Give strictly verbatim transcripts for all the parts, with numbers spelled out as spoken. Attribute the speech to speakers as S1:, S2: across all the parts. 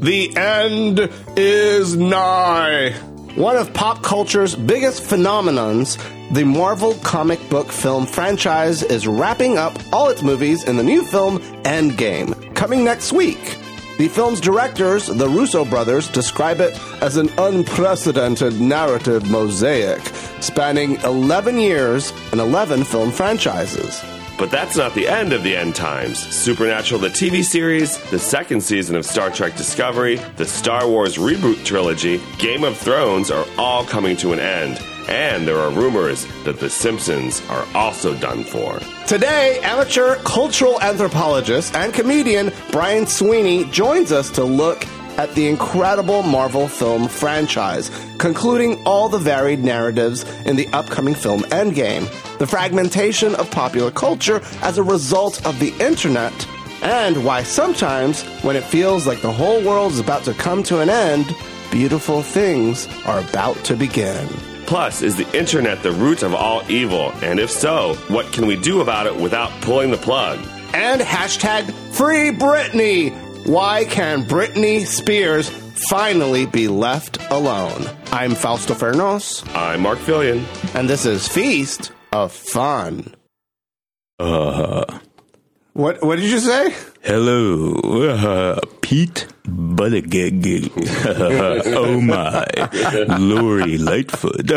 S1: The end is nigh. One of pop culture's biggest phenomenons, the Marvel comic book film franchise is wrapping up all its movies in the new film Endgame, coming next week. The film's directors, the Russo brothers, describe it as an unprecedented narrative mosaic spanning eleven years and eleven film franchises.
S2: But that's not the end of the end times. Supernatural, the T V series, the second season of Star Trek Discovery, the Star Wars reboot trilogy, Game of Thrones are all coming to an end. And there are rumors that The Simpsons are also done for.
S1: Today, amateur cultural anthropologist and comedian Brian Sweeney joins us to look at the incredible Marvel film franchise, concluding all the varied narratives in the upcoming film Endgame, the fragmentation of popular culture as a result of the internet, and why sometimes, when it feels like the whole world is about to come to an end, beautiful things are about to begin.
S2: Plus, is the internet the root of all evil? And if so, what can we do about it without pulling the plug?
S1: And hashtag Free Britney. Why can Britney Spears finally be left alone? I'm Fausto Fernos.
S2: I'm Mark Fillion.
S1: And this is Feast of Fun.
S3: Uh,
S1: what What did you say?
S3: Hello, uh, Pete Buttigieg. Oh my, Lori Lightfoot.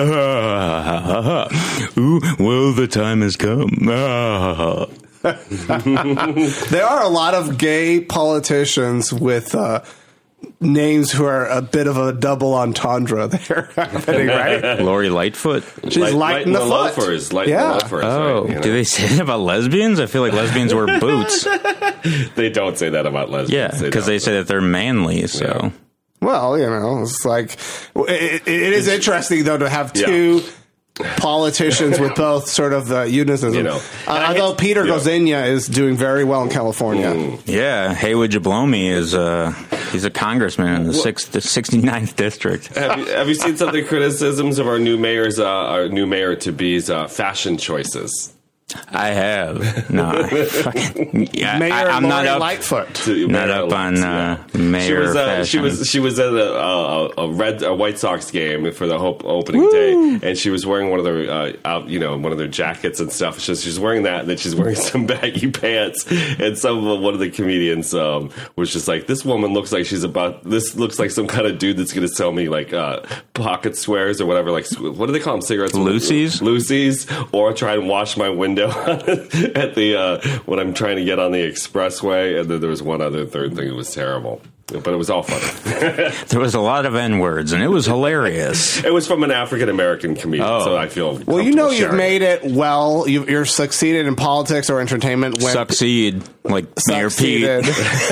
S3: Ooh, well, the time has come.
S1: There are a lot of gay politicians with uh, names who are a bit of a double entendre there happening, right?
S3: Lori Lightfoot.
S1: She's
S2: Light,
S1: light in the,
S2: the
S1: foot.
S2: loafers. Light
S1: Yeah.
S2: in the loafers.
S3: Oh,
S2: right, you know?
S3: do they say that about lesbians? I feel like lesbians wear boots.
S2: They don't say that about lesbians.
S3: Yeah, because they,
S2: they
S3: say that they're manly, so...
S2: Yeah.
S1: Well, you know, it's like it, it is interesting though to have two
S2: Yeah.
S1: politicians with both sort of uh, unicism.
S2: You know.
S1: uh, although Peter
S2: yeah.
S1: Gozenia is doing very well in California.
S2: Mm.
S3: Yeah, Hey Would You Blow Me is uh, he's a congressman in the sixth, the sixty-ninth district.
S2: Have you, have you seen some of the criticisms of our new mayor's, uh, our new mayor to be's uh, fashion choices?
S3: I have. No, I fucking, yeah,
S1: Mayor
S3: I, I'm
S1: Lori
S3: not up,
S1: Lightfoot.
S2: To
S3: not
S2: Mayor
S3: up on uh,
S2: yeah.
S3: mayor
S2: She was, uh,
S3: fashion.
S2: she was she was at a, a, a red a White Sox game for the Hope opening day, and she was wearing one of their uh, out, you know one of their jackets and stuff. So she's wearing that, and then she's wearing some baggy pants. And some of one of the comedians um, was just like, "This woman looks like she's about. This looks like some kind of dude that's going to sell me like uh, pocket squares or whatever. Like what do they call them? Cigarettes,
S3: Lucy's,
S2: Lucy's, or try and wash my window." At the uh, when I'm trying to get on the expressway, and then there was one other third thing that was terrible, but it was all funny.
S3: There was a lot of N words, and it was hilarious.
S2: It was from an African American comedian,
S3: Oh.
S2: so I feel
S1: Well, you know, you've
S2: sharing.
S1: made it well. You, you're succeeded in politics or entertainment. When
S3: Succeed, like Mayor Pete.
S1: succeeded.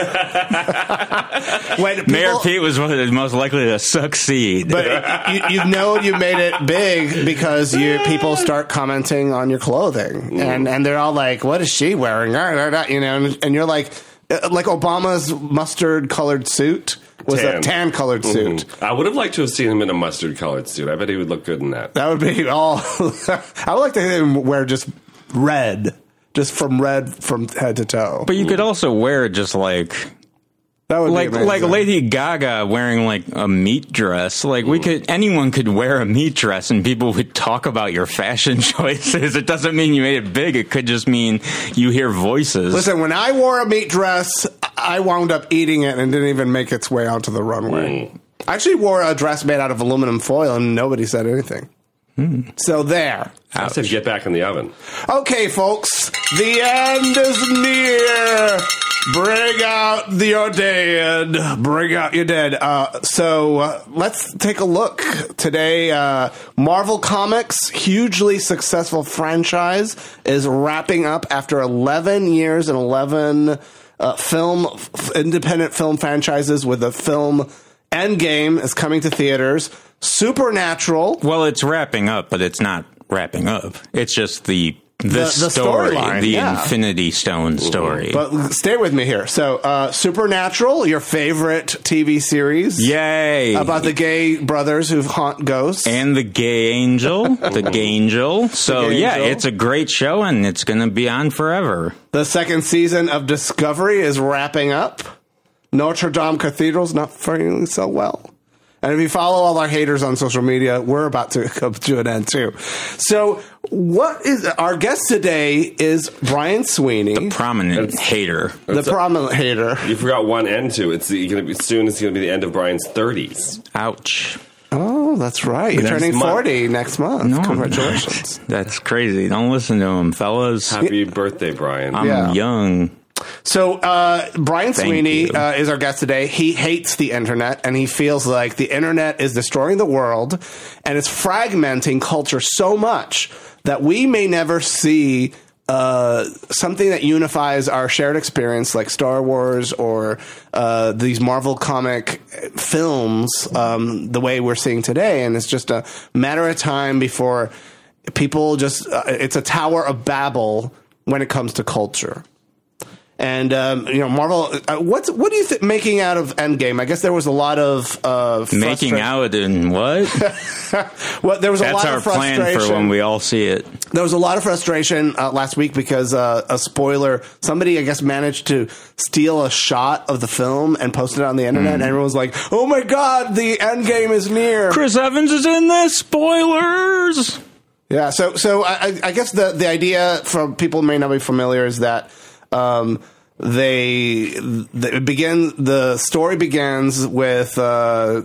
S1: when people,
S3: Mayor Pete was one of the most likely to succeed.
S1: But you, you know you made it big because you people start commenting on your clothing,
S2: Mm.
S1: and and they're all like, "What is she wearing?" You know, and, and you're like, like Obama's mustard colored suit was
S2: Tan.
S1: a tan colored suit.
S2: Mhm. I would have liked to have seen him in a mustard colored suit. I bet he would look good in that.
S1: That would be all. I would like to have him wear just red, just from red from head to toe.
S3: But you could also wear just like
S1: That would
S3: like
S1: be amazing.
S3: like Lady Gaga wearing like a meat dress. Like we could anyone could wear a meat dress and people would talk about your fashion choices. It doesn't mean you made it big. It could just mean you hear voices.
S1: Listen, when I wore a meat dress, I wound up eating it and didn't even make its way onto the runway.
S2: Mm.
S1: I actually wore a dress made out of aluminum foil and nobody said anything.
S3: Mm.
S1: So there.
S2: I said get back in the oven.
S1: Okay, folks, the end is near. Bring out your dead. Bring out your dead. Uh, so uh, let's take a look. Today, uh, Marvel Comics, hugely successful franchise, is wrapping up after eleven years and eleven uh, film f- independent film franchises with the film Endgame is coming to theaters. Supernatural.
S3: Well, it's wrapping up, but it's not wrapping up. It's just the the,
S1: The- the
S3: story,
S1: storyline,
S3: the
S1: yeah.
S3: Infinity Stone story.
S1: But stay with me here. So, uh, Supernatural, your favorite T V series.
S3: Yay!
S1: About the gay brothers who haunt ghosts.
S3: And the Gay Angel, the Gay Angel. So
S1: Gay
S3: yeah,
S1: Angel.
S3: it's a great show, and it's going to be on forever.
S1: The second season of Discovery is wrapping up. Notre Dame Cathedral's not faring so well. And if you follow all our haters on social media, we're about to come to an end too. So what is our guest today is Brian Sweeney.
S3: The prominent
S2: That's-
S3: hater.
S1: The prominent hater.
S2: You forgot one end to it. It's the, gonna be, soon it's going to be the end of Brian's thirties.
S3: Ouch.
S1: Oh, that's right. You're
S2: Next
S1: turning
S2: month.
S1: forty next month.
S3: No, I'm
S1: Congratulations.
S3: not. That's crazy. Don't listen to him, fellas.
S2: Happy birthday, Brian.
S3: I'm
S1: Yeah.
S3: young.
S1: So, uh, Brian
S3: Thank
S1: Sweeney
S3: you.
S1: uh, is our guest today. He hates the internet, and he feels like the internet is destroying the world, and it's fragmenting culture so much that we may never see uh, something that unifies our shared experience, like Star Wars or uh, these Marvel comic films, um, the way we're seeing today. And it's just a matter of time before people just, uh, it's a Tower of Babel when it comes to culture. And um, you know, Marvel. Uh, what's what do you think making out of Endgame? I guess there was a lot of uh,
S3: Making
S1: frustra-
S3: out in what?
S1: Well, there was a
S3: That's
S1: lot
S3: our
S1: of frustration.
S3: plan for when we all see it.
S1: There was a lot of frustration uh, last week because uh, a spoiler. Somebody, I guess, managed to steal a shot of the film and post it on the internet, and everyone was like, "Oh my god, the Endgame is near!"
S3: Chris Evans is in this. Spoilers.
S1: Yeah, so so I, I guess the the idea for people who may not be familiar is that um, they, they begin the story begins with uh,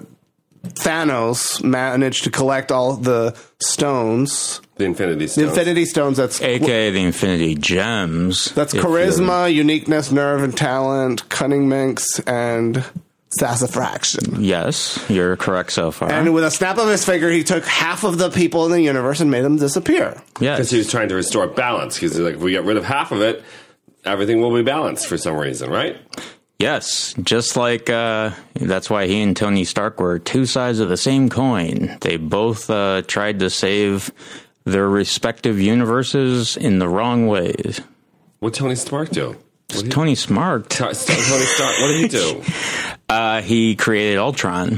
S1: Thanos managed to collect all the stones,
S2: the Infinity
S1: the
S2: Stones.
S1: Infinity Stones. That's
S3: A K A the Infinity Gems.
S1: that's
S3: if
S1: charisma, uniqueness, nerve, and talent, cunning minx, and sassafraction.
S3: you're- Yes, you're correct so far.
S1: And with a snap of his finger, he took half of the people in the universe and made them disappear.
S3: yes.
S2: Because he was trying to restore balance. Because like, if we get rid of half of it, everything will be balanced for some reason, right?
S3: Yes, just like uh, that's why he and Tony Stark were two sides of the same coin. They both uh, tried to save their respective universes in the wrong ways.
S2: What Tony Stark do? What did he,
S3: Tony Smart,
S2: T- Tony Stark. What did he do?
S3: uh, he created Ultron.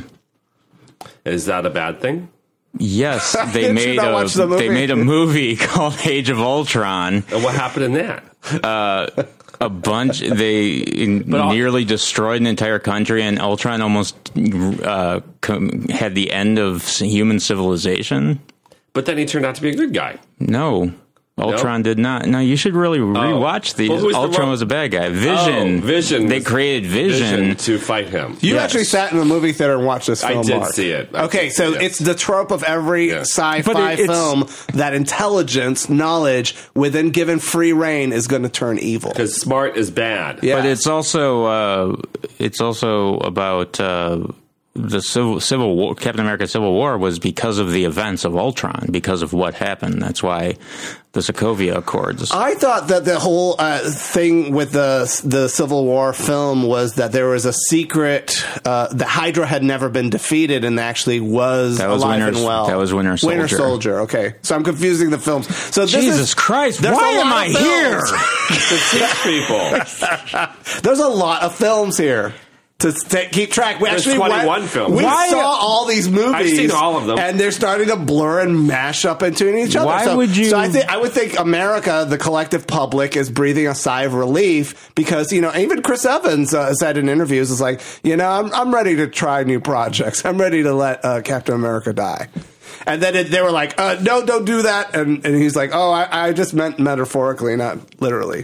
S2: Is that a bad thing?
S3: Yes, they
S1: Did you
S3: made
S1: not
S3: a
S1: watch the movie?
S3: they made a movie called Age of Ultron.
S2: And what happened in that?
S3: A bunch they in,
S2: all-
S3: nearly destroyed an entire country, and Ultron almost uh, com- had the end of human civilization.
S2: But then he turned out to be a good guy.
S3: No. Ultron did not. No, you should really rewatch these.
S2: Well, who's the
S3: Ultron
S2: ro-
S3: was a bad guy. Vision.
S2: Oh, Vision
S3: They
S2: was-
S3: created Vision.
S2: to fight him.
S1: You
S3: Yes.
S1: actually sat in the movie theater and watched this
S2: I
S1: film,
S2: did
S1: Mark.
S2: see it. I
S1: Okay,
S2: did
S1: so
S2: see it.
S1: it's the trope of every
S2: Yeah.
S1: sci-fi
S3: But it- it's-
S1: film that intelligence, knowledge, within given free reign, is going to turn evil.
S2: Because smart is bad.
S1: Yeah.
S3: But it's also uh, it's also about uh, the civil Civil War. Captain America: Civil War was because of the events of Ultron, because of what happened. That's why the Sokovia Accords.
S1: I thought that the whole uh, thing with the the Civil War film was that there was a secret. Uh, the Hydra had never been defeated, and actually was,
S3: That was
S1: alive
S3: Winter-
S1: and well.
S3: that was Winter
S1: Winter
S3: Soldier.
S1: Soldier. Okay, so I'm confusing the films. So this
S3: Jesus
S1: is,
S3: Christ!
S1: there's
S3: Why
S1: a
S3: am
S1: lot
S3: I
S1: of
S3: here?
S1: films.
S2: To teach people.
S1: There's a lot of films here to st- keep track. We
S2: There's
S1: actually
S2: twenty-one
S1: went-
S2: films.
S1: We
S3: Why-
S1: saw all these movies.
S2: I've seen all of them.
S1: and they're starting to blur and mash up into each other.
S3: Why
S1: so,
S3: would you-
S1: So I think I would think America, the collective public, is breathing a sigh of relief because you know even Chris Evans uh, said in interviews, "Is like you know I'm I'm ready to try new projects. I'm ready to let uh, Captain America die." And then it, they were like, uh, "No, don't do that." And, and he's like, "Oh, I, I just meant metaphorically, not literally."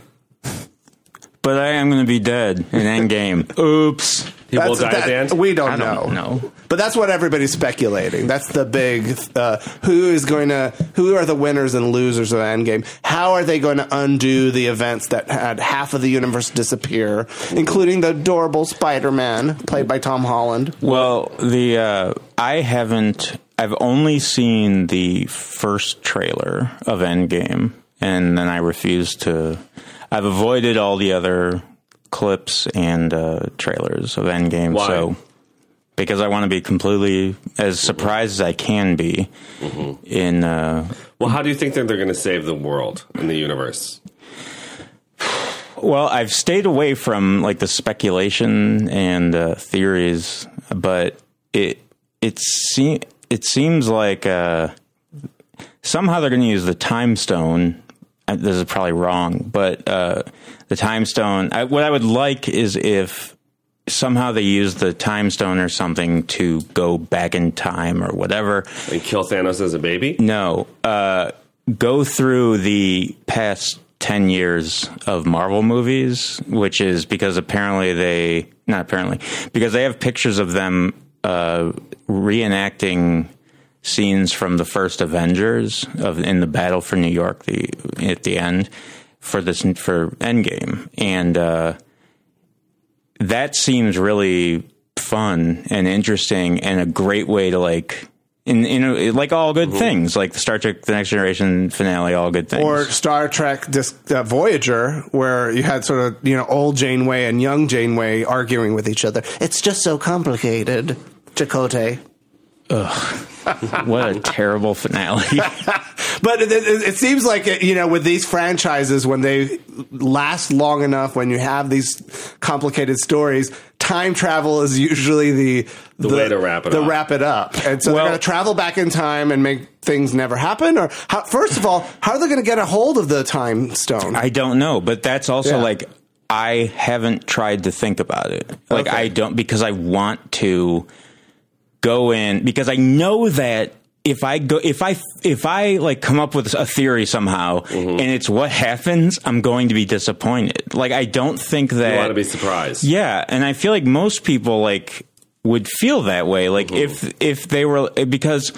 S3: But I am going to be dead in Endgame. Oops.
S2: People
S1: That's-
S2: die at
S1: that-
S2: the end.
S1: We don't,
S3: I don't
S1: know.
S3: know.
S1: But that's what everybody's speculating. That's the big uh, who is going to who are the winners and losers of Endgame? How are they going to undo the events that had half of the universe disappear, including the adorable Spider-Man played by Tom Holland?
S3: Well, the uh, I haven't. I've only seen the first trailer of Endgame, and then I refuse to. I've avoided all the other clips and uh, trailers of Endgame.
S2: Why?
S3: So because I want to be completely as surprised as I can be
S2: Mm-hmm.
S3: in. Uh,
S2: Well, how do you think that they're going to save the world in the universe?
S3: Well, I've stayed away from like the speculation and uh, theories, but it it se- it seems like uh, somehow they're going to use the time stone. Uh, This is probably wrong, but uh, the time stone. I, what I would like is if somehow they use the time stone or something to go back in time or whatever.
S2: And kill Thanos as a baby?
S3: No. Uh, go through the past ten years of Marvel movies, which is because apparently they, not apparently, because they have pictures of them uh, reenacting scenes from the first Avengers of in the battle for New York the at the end for this for Endgame, and uh, that seems really fun and interesting and a great way to like. In, in like all good mm-hmm. things, like the Star Trek: The Next Generation finale, all good things.
S1: Or Star Trek Dis- uh, Voyager, where you had sort of, you know, old Janeway and young Janeway arguing with each other. It's just so complicated, Chakotay.
S3: Ugh. What a terrible finale.
S1: But it, it, it seems like, you know, with these franchises, when they last long enough, when you have these complicated stories, time travel is usually the
S2: the, the way to wrap it
S1: the
S2: up.
S1: wrap it up. And so
S3: well,
S1: they're going to travel back in time and make things never happen? Or how, first of all, how are they going to get a hold of the time stone?
S3: I don't know, but that's also
S1: Yeah.
S3: like, I haven't tried to think about it. Like,
S1: Okay.
S3: I don't, because I want to go in, because I know that if I go, if I, if I like come up with a theory somehow
S2: Mm-hmm.
S3: and it's what happens, I'm going to be disappointed. Like, I don't think that.
S2: You want to be surprised.
S3: Yeah. And I feel like most people like would feel that way. Like
S2: Mm-hmm.
S3: if, if they were, because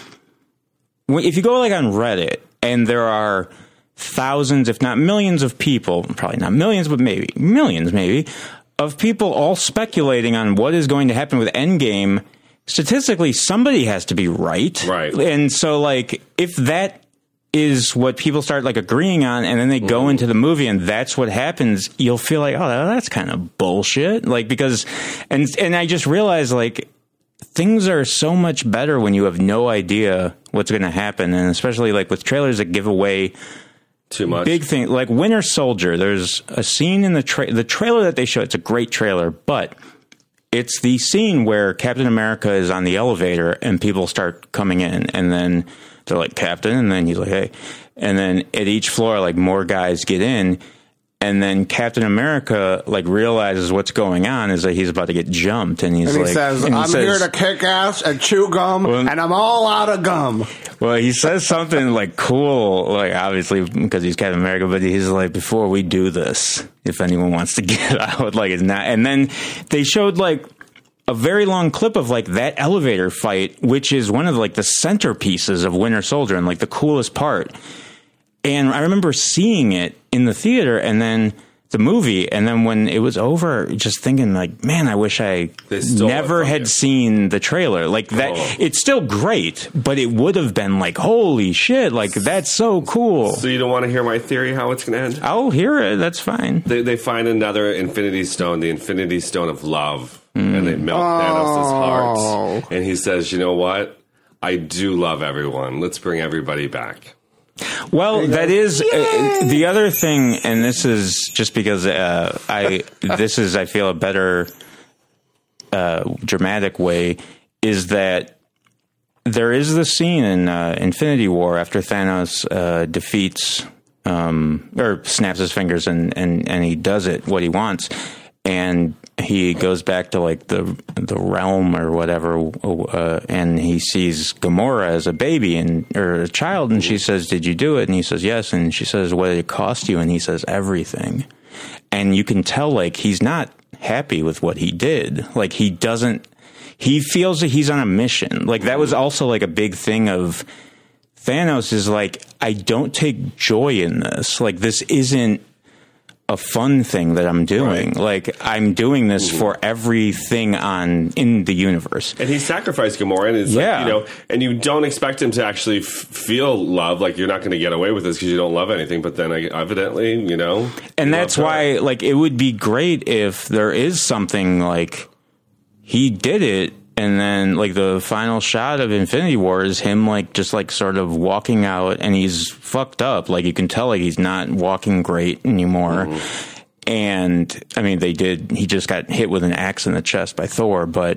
S3: when- if you go like on Reddit and there are thousands, if not millions of people, probably not millions, but maybe millions, maybe of people all speculating on what is going to happen with Endgame. Statistically, somebody has to be right.
S2: Right.
S3: And so, like, if that is what people start, like, agreeing on, and then they go into the movie and that's what happens, you'll feel like, oh, that's kind of bullshit. Like, because, and, and I just realized, like, things are so much better when you have no idea what's going to happen. And especially, like, with trailers that give away
S2: Too much.
S3: big thing, like Winter Soldier, there's a scene in the, tra- the trailer that they show, it's a great trailer, but it's the scene where Captain America is on the elevator and people start coming in, and then they're like, Captain, and then he's like, hey. And then at each floor, like, more guys get in, and then Captain America, like, realizes what's going on is that he's about to get jumped, and he's
S1: And he
S3: like,
S1: says,
S3: and he
S1: I'm
S3: says-
S1: here to kick ass and chew gum,
S3: Well-
S1: and I'm all out of gum.
S3: Well, he says something like cool, like obviously because he's Captain America, but he's like, before we do this, if anyone wants to get out, like it's not. And then they showed like a very long clip of like that elevator fight, which is one of like the centerpieces of Winter Soldier and like the coolest part. And I remember seeing it in the theater and then the movie, and then when it was over, just thinking like, man, I wish I
S2: They stole it
S3: never
S2: from
S3: had
S2: you.
S3: seen the trailer. Like that,
S2: Oh.
S3: it's still great, but it would have been like, holy shit, like that's so cool.
S2: So you don't want to hear my theory how it's going to end?
S3: I'll hear it. That's fine.
S2: They, they find another Infinity Stone, the Infinity Stone of Love, and they melt Thanos' heart. And he says, you know what? I do love everyone. Let's bring everybody back.
S3: Well, that is uh, the other thing, and this is just because uh, I this is I feel a better uh, dramatic way is that there is the scene in uh, Infinity War after Thanos uh, defeats um, or snaps his fingers and, and and he does it what he wants, and he goes back to like the the realm or whatever, uh, and he sees Gamora as a baby and or a child, and she says, "Did you do it?" And he says, "Yes." And she says, "What did it cost you?" And he says, "Everything." And you can tell like he's not happy with what he did. Like he doesn't. He feels that he's on a mission. Like that was also like a big thing of Thanos is like, I don't take joy in this. Like this isn't a fun thing that I'm doing.
S2: Right.
S3: Like I'm doing this mm-hmm. for everything on in the universe.
S2: And he sacrificed Gamora, and it's
S3: Yeah.
S2: like, you know, and you don't expect him to actually f- feel love. Like you're not going to get away with this because you don't love anything. But then, like, evidently, you know,
S3: And
S2: you
S3: that's
S2: love her.
S3: why, like, it would be great if there is something like he did it. And then, like, the final shot of Infinity War is him, like, just, like, sort of walking out, and he's fucked up. Like, you can tell, like, he's not walking great anymore. Mm-hmm. And, I mean, they did, he just got hit with an axe in the chest by Thor, but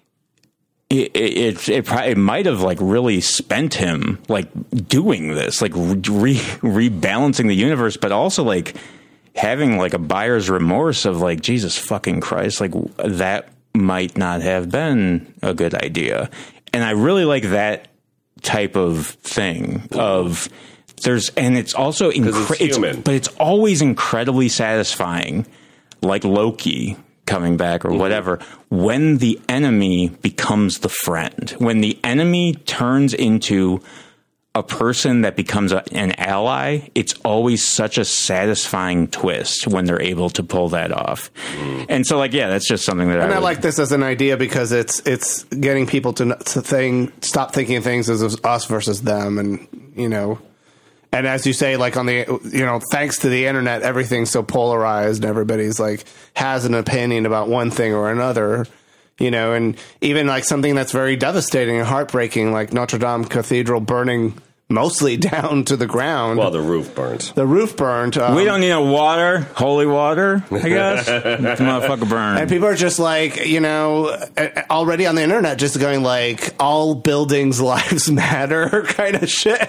S3: it, it, it, it, probably, it might have, like, really spent him, like, doing this, like, re- rebalancing the universe, but also, like, having, like, a buyer's remorse of, like, Jesus fucking Christ, like, that might not have been a good idea. And I really like that type of thing of there's, and it's also, incre-
S2: it's human.
S3: It's, but it's always incredibly satisfying, like Loki coming back or whatever, when the enemy becomes the friend, when the enemy turns into a person that becomes a, an ally. It's always such a satisfying twist when they're able to pull that off. Mm. And so, like, yeah, that's just something that
S1: and
S3: I,
S1: I
S3: would,
S1: like this as an idea because it's it's getting people to to think, stop thinking of things as us versus them, and you know. And as you say, like on the, you know, thanks to the internet, everything's so polarized. Everybody's like has an opinion about one thing or another, you know, and even like something that's very devastating and heartbreaking, like Notre Dame Cathedral burning mostly down to the ground.
S2: Well, the roof burnt.
S1: The roof burned. Um,
S3: we don't need no water, holy water, I guess. Motherfucker burn.
S1: And people are just like, you know, already on the internet, just going like, all buildings' lives matter kind of shit.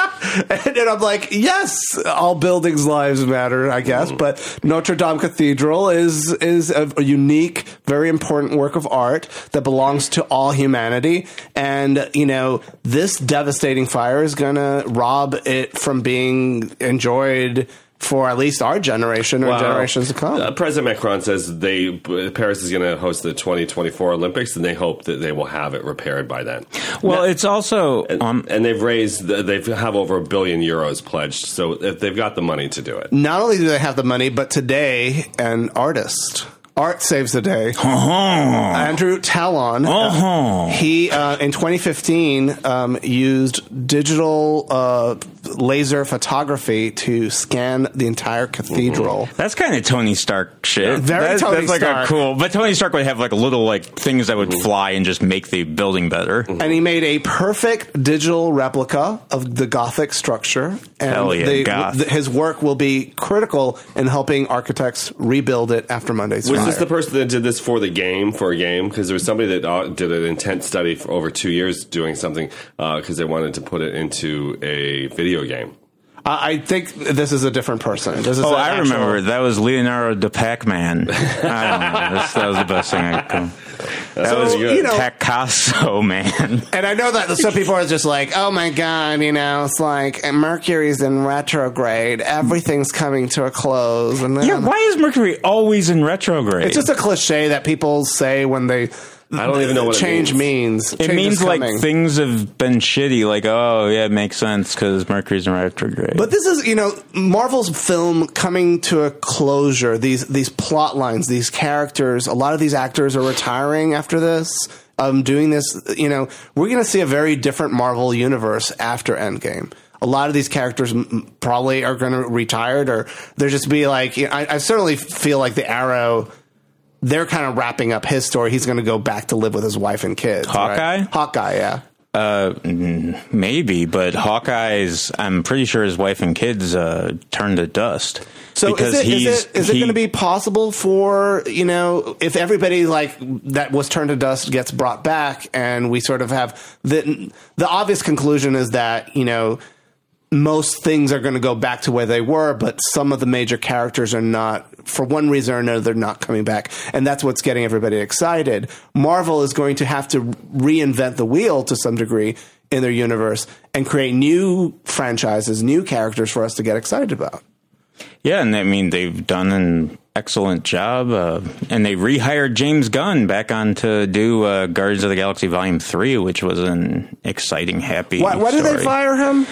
S1: And, and I'm like, yes, all buildings' lives matter, I guess. Mm. But Notre Dame Cathedral is is a, a unique, very important work of art that belongs to all humanity. And, you know, this devastating fire is going to rob it from being enjoyed for at least our generation or
S2: well,
S1: generations to come.
S2: Uh, President Macron says they Paris is going to host the twenty twenty-four Olympics, and they hope that they will have it repaired by then.
S3: Well,
S2: now,
S3: it's also
S2: and,
S3: um,
S2: and they've raised they have over a billion euros pledged, so if they've got the money to do it.
S1: Not only do they have the money, but today an artist. Art saves the day.
S3: uh-huh.
S1: Andrew Talon.
S3: Uh-huh.
S1: Uh, he uh, in twenty fifteen um, used digital uh, laser photography to scan the entire cathedral.
S3: Mm-hmm. That's kind of Tony Stark shit.
S1: Very
S3: that's,
S1: Tony
S3: that's like
S1: Stark.
S3: A cool, but Tony Stark would have like little like things that would mm-hmm. fly and just make the building better.
S1: Mm-hmm. And he made a perfect digital replica of the Gothic structure. And
S3: Hell yeah,
S1: the,
S3: Goth.
S1: the, his work will be critical in helping architects rebuild it after Monday's fire.
S2: Was this the person that did this for the game, for a game? Because there was somebody that uh, did an intense study for over two years doing something because uh, they wanted to put it into a video game.
S1: Uh, I think this is a different person. This is
S3: oh, I
S1: actual...
S3: remember. That was Leonardo da Pac-Man. I don't know. That's, that was the best thing I could... That
S1: so,
S3: was
S1: you know,
S3: Picasso, man.
S1: And I know that some people are just like, oh my God, you know, it's like Mercury's in retrograde. Everything's coming to a close. And then,
S3: yeah, why is Mercury always in retrograde?
S1: It's just a cliche that people say when they...
S2: I don't even know what
S1: change
S2: it means.
S1: means.
S3: It
S1: Change
S3: means like things have been shitty. Like, oh, yeah, it makes sense because Mercury's in retrograde.
S1: But this is, you know, Marvel's film coming to a closure. These these plot lines, these characters, a lot of these actors are retiring after this. Um, doing this, you know, we're going to see a very different Marvel universe after Endgame. A lot of these characters m- probably are going to retire, or they're just be like, you know, I, I certainly feel like the Arrow... They're kind of wrapping up his story. He's going to go back to live with his wife and kids.
S3: Hawkeye?
S1: Right? Hawkeye, yeah.
S3: Uh, maybe, but Hawkeye's, I'm pretty sure his wife and kids uh, turned to dust.
S1: So
S3: because
S1: is it,
S3: he's,
S1: is it, is
S3: he,
S1: it going to be possible for, you know, if everybody like that was turned to dust gets brought back and we sort of have the, the obvious conclusion is that, you know, most things are going to go back to where they were, but some of the major characters are not, for one reason or another, they're not coming back. And that's what's getting everybody excited. Marvel is going to have to reinvent the wheel to some degree in their universe and create new franchises, new characters for us to get excited about.
S3: Yeah, and I mean, they've done an excellent job, uh, and they rehired James Gunn back on to do uh, Guardians of the Galaxy Volume three, which was an exciting, happy
S1: Why, why did
S3: story.
S1: they fire him?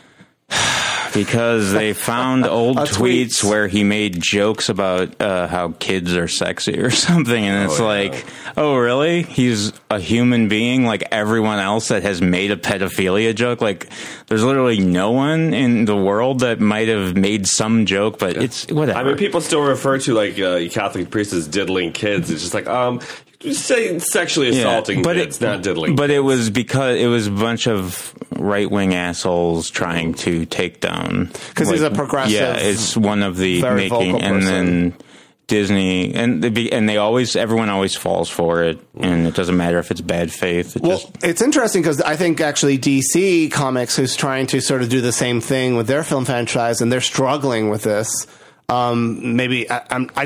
S3: Because they found old tweets
S1: tweets.
S3: where he made jokes about uh, how kids are sexy or something. And it's
S2: Oh, yeah.
S3: like, oh, really? He's a human being like everyone else that has made a pedophilia joke. Like, there's literally no one in the world that might have made some joke, but it's whatever.
S2: I mean, people still refer to like uh, Catholic priests as diddling kids. It's just like, um, just say sexually assaulting
S3: yeah, but
S2: kids,
S3: it,
S2: not diddling.
S3: But it was because it was a bunch of right wing assholes trying to take down.
S1: Because he's a progressive.
S3: Yeah, it's one of the
S1: very
S3: making,
S1: vocal
S3: and
S1: person.
S3: then Disney, and they, be, and they always, everyone always falls for it, and it doesn't matter if it's bad faith. It
S1: Well,
S3: just,
S1: it's interesting because I think actually D C Comics, who's trying to sort of do the same thing with their film franchise, and they're struggling with this. Um, maybe I, I'm, I just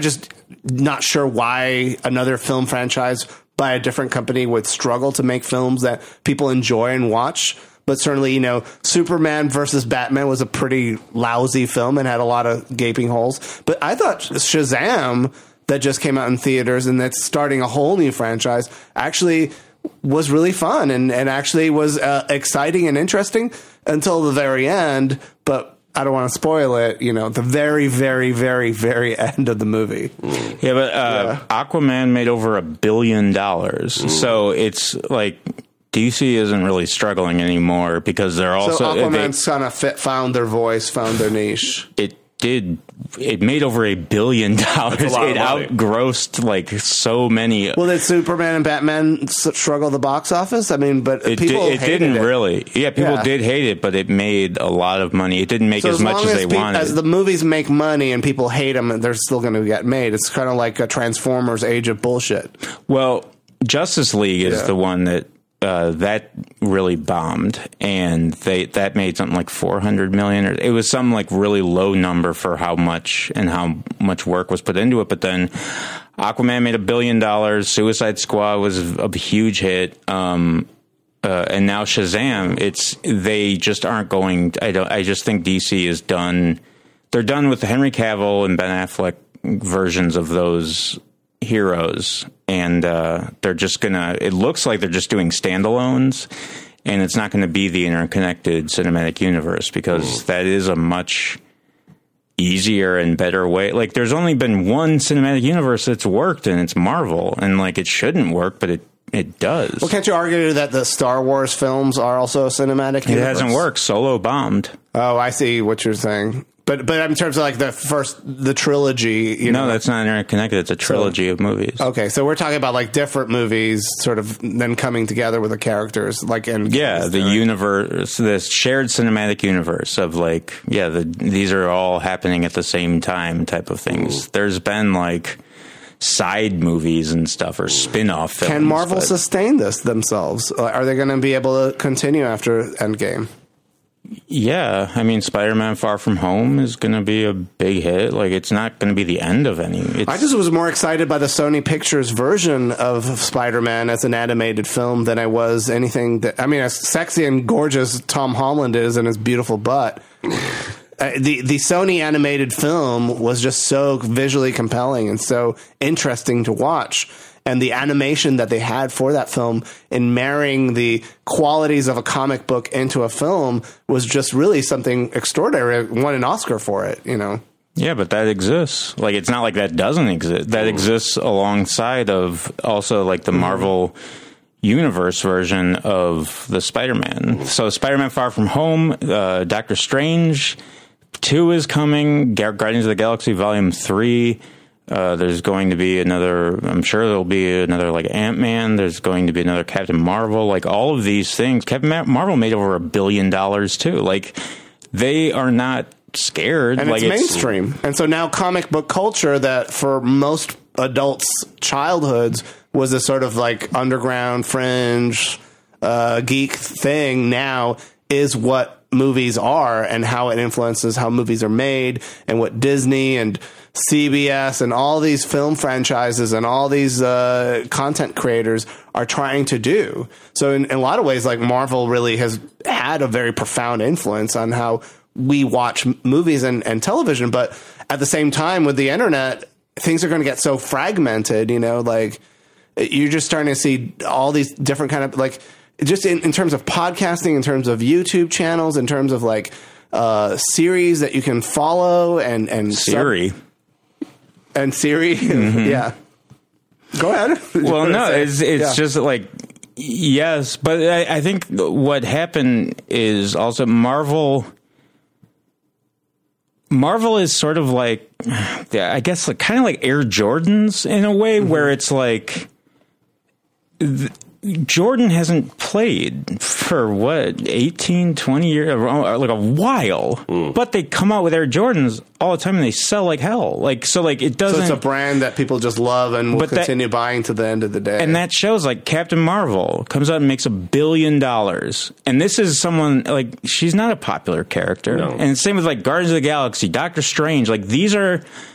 S1: not sure why another film franchise by a different company would struggle to make films that people enjoy and watch. But certainly, you know, Superman versus Batman was a pretty lousy film and had a lot of gaping holes. But I thought Shazam, that just came out in theaters and that's starting a whole new franchise, actually was really fun and, and actually was uh, exciting and interesting until the very end. But I don't want to spoil it, you know, the very, very, very, very end of the movie.
S3: Yeah, but uh, yeah. Aquaman made over a billion dollars. Mm. So it's like D C isn't really struggling anymore because they're also...
S1: So Aquaman's kind of found their voice, found their niche.
S3: It did. It made over a billion dollars. It outgrossed like so many.
S1: Well, did Superman and Batman struggle the box office? I mean, but
S3: it
S1: people
S3: did, it
S1: hated
S3: didn't
S1: it.
S3: really. Yeah, people
S1: yeah.
S3: did hate it, but it made a lot of money. It didn't make
S1: so
S3: as,
S1: as
S3: much as,
S1: as
S3: they
S1: pe-
S3: wanted.
S1: As the movies make money and people hate them, they're still going to get made. It's kind of like a Transformers Age of Bullshit.
S3: Well, Justice League is
S1: yeah.
S3: the one that uh, that really bombed, and they that made something like four hundred million. Or it was some like really low number for how much and how much work was put into it. But then Aquaman made a billion dollars. Suicide Squad was a huge hit. Um, uh, and now Shazam, it's they just aren't going. I don't. I just think D C is done. They're done with the Henry Cavill and Ben Affleck versions of those heroes, and uh, they're just gonna. It looks like they're just doing standalones, and it's not going to be the interconnected cinematic universe because mm. that is a much easier and better way. Like, there's only been one cinematic universe that's worked, and it's Marvel, and like it shouldn't work, but it it does.
S1: Well, can't you argue that the Star Wars films are also a cinematic universe?
S3: It hasn't worked. Solo bombed.
S1: Oh, I see what you're saying. But but in terms of like the first, the trilogy, you
S3: no,
S1: know.
S3: that's not interconnected. It's a trilogy so, of movies.
S1: Okay, so we're talking about like different movies sort of then coming together with the characters. like in
S3: Yeah, the universe, this shared cinematic universe of like, yeah, the, these are all happening at the same time type of things. Ooh. There's been like side movies and stuff or spin-off films.
S1: Can Marvel
S3: but,
S1: sustain this themselves? Are they going to be able to continue after Endgame?
S3: Yeah, I mean, Spider-Man Far From Home is going to be a big hit. Like, it's not going to be the end of any. It's,
S1: I just was more excited by the Sony Pictures version of Spider-Man as an animated film than I was anything that... I mean, as sexy and gorgeous Tom Holland is and his beautiful butt... Uh, the the Sony animated film was just so visually compelling and so interesting to watch. And the animation that they had for that film in marrying the qualities of a comic book into a film was just really something extraordinary. It won an Oscar for it, you know.
S3: Yeah, but that exists. Like, it's not like that doesn't exist. That exists alongside of also like the Marvel universe version of the Spider-Man. So Spider-Man Far From Home, uh, Doctor Strange two is coming, Guardians of the Galaxy Volume three. Uh, there's going to be another, I'm sure there'll be another like Ant-Man. There's going to be another Captain Marvel. Like, all of these things. Captain Marvel made over a billion dollars too. Like, they are not scared.
S1: And
S3: like,
S1: it's mainstream. It's, and so now comic book culture that for most adults' childhoods was a sort of like underground fringe uh, geek thing now is what movies are and how it influences how movies are made and what Disney and C B S and all these film franchises and all these uh, content creators are trying to do. So in, in a lot of ways, like Marvel really has had a very profound influence on how we watch movies and, and television. But at the same time, with the internet, things are going to get so fragmented, you know, like you're just starting to see all these different kind of like, just in, in terms of podcasting, in terms of YouTube channels, in terms of like uh, series that you can follow and and
S3: Siri
S1: sub- and Siri, mm-hmm. yeah. Go ahead.
S3: Well, no, it's it's yeah. just like yes, but I, I think what happened is also Marvel. Marvel is sort of like, I guess, like, kind of like Air Jordans in a way, mm-hmm. where it's like. Th- Jordan hasn't played for what, eighteen, twenty years, like a while, mm. but they come out with Air Jordans all the time and they sell like hell. Like, so like it doesn't.
S1: So it's a brand that people just love and will continue that, buying to the end of the day.
S3: And that shows like Captain Marvel comes out and makes a billion dollars. And this is someone like, she's not a popular character. No. And same with like Guardians of the Galaxy, Doctor Strange. Like, these are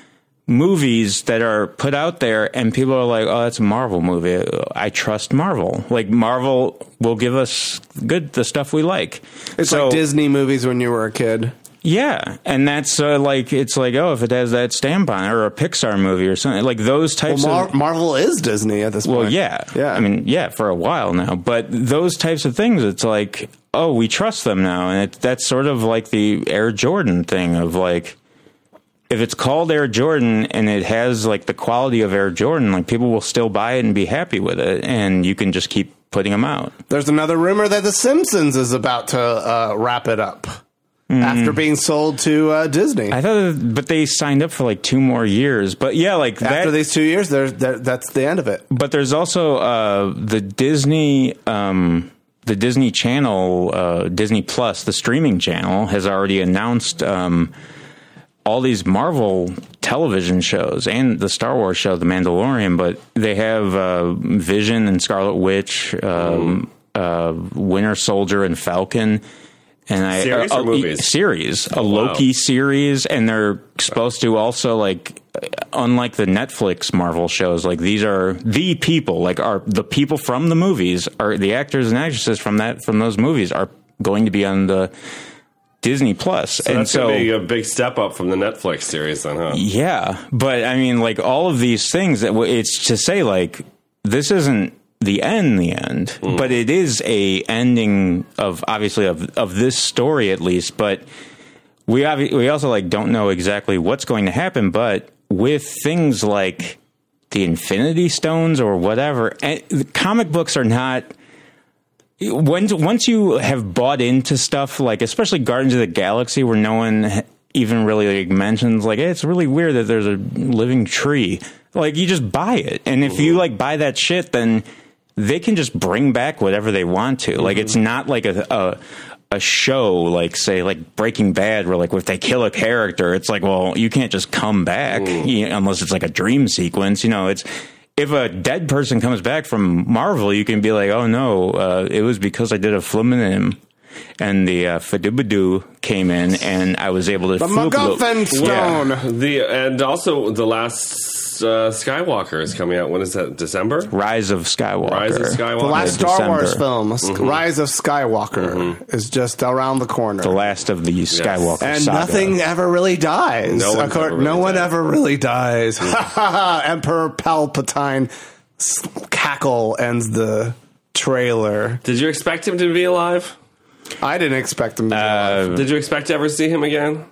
S3: movies that are put out there and people are like, oh, that's a Marvel movie. I trust Marvel. Like Marvel will give us good, the stuff we like.
S1: It's
S3: so,
S1: like Disney movies when you were a kid.
S3: Yeah. And that's uh, like, it's like, oh, if it has that stamp on it, or a Pixar movie or something like those types
S1: well, Mar-
S3: of.
S1: Marvel is Disney at this
S3: Well,
S1: point.
S3: yeah.
S1: Yeah.
S3: I mean, yeah, for a while now, but those types of things, it's like, oh, we trust them now. And it, that's sort of like the Air Jordan thing of like, if it's called Air Jordan and it has like the quality of Air Jordan, like people will still buy it and be happy with it, and you can just keep putting them out.
S1: There's another rumor that The Simpsons is about to uh, wrap it up mm. after being sold to uh, Disney.
S3: I thought, but they signed up for like two more years. But yeah, like
S1: after
S3: that,
S1: these two years, there's there, that's the end of it.
S3: But there's also uh, the Disney. Um, the Disney Channel, uh, Disney Plus, the streaming channel, has already announced um, all these Marvel television shows and the Star Wars show, The Mandalorian, but they have uh, Vision and Scarlet Witch, um, uh, Winter Soldier and Falcon. And I,
S2: series
S3: uh,
S2: or movies?
S3: Series, a
S2: Oh,
S3: Loki
S2: wow.
S3: series, and they're supposed to also, like, unlike the Netflix Marvel shows, like these are the people, like are the people from the movies, are the actors and actresses from that from those movies are going to be on the Disney Plus,
S2: So
S3: and
S2: that's
S3: so
S2: gonna be a big step up from the Netflix series, then, huh?
S3: yeah. But I mean, like all of these things, that it's to say like this isn't the end, the end, mm. but it is a ending of obviously of of this story at least. But we obvi- we also like don't know exactly what's going to happen. But with things like the Infinity Stones or whatever, and the comic books are not. Once once you have bought into stuff like, especially Guardians of the Galaxy, where no one even really like mentions like, hey, it's really weird that there's a living tree. Like you just buy it, and if you like buy that shit, then they can just bring back whatever they want to. Like it's not like a. a a show like say like Breaking Bad where like if they kill a character it's like, well, you can't just come back you know, unless it's like a dream sequence, you know. It's if a dead person comes back from Marvel, you can be like, oh no, uh, it was because I did a fluminim and the uh, Fadubadoo came in and I was able to
S1: the MacGuffin Stone
S2: Yeah. the and also the last uh, Skywalker is coming out. When is that? December?
S3: Rise of Skywalker.
S2: Rise of Skywalker.
S1: the last
S3: Yeah,
S1: Star Wars
S3: December.
S1: film, mm-hmm. Rise of Skywalker, mm-hmm. is just around the corner.
S3: The last of the Skywalker
S1: and
S3: saga.
S1: nothing ever really dies.
S2: No,
S1: Of course,
S2: ever really
S1: no one
S2: died.
S1: ever really dies. Emperor Palpatine s- cackle ends the trailer.
S2: Did you expect him to be alive?
S1: I didn't expect him to be alive.
S2: Did you expect to ever see him again?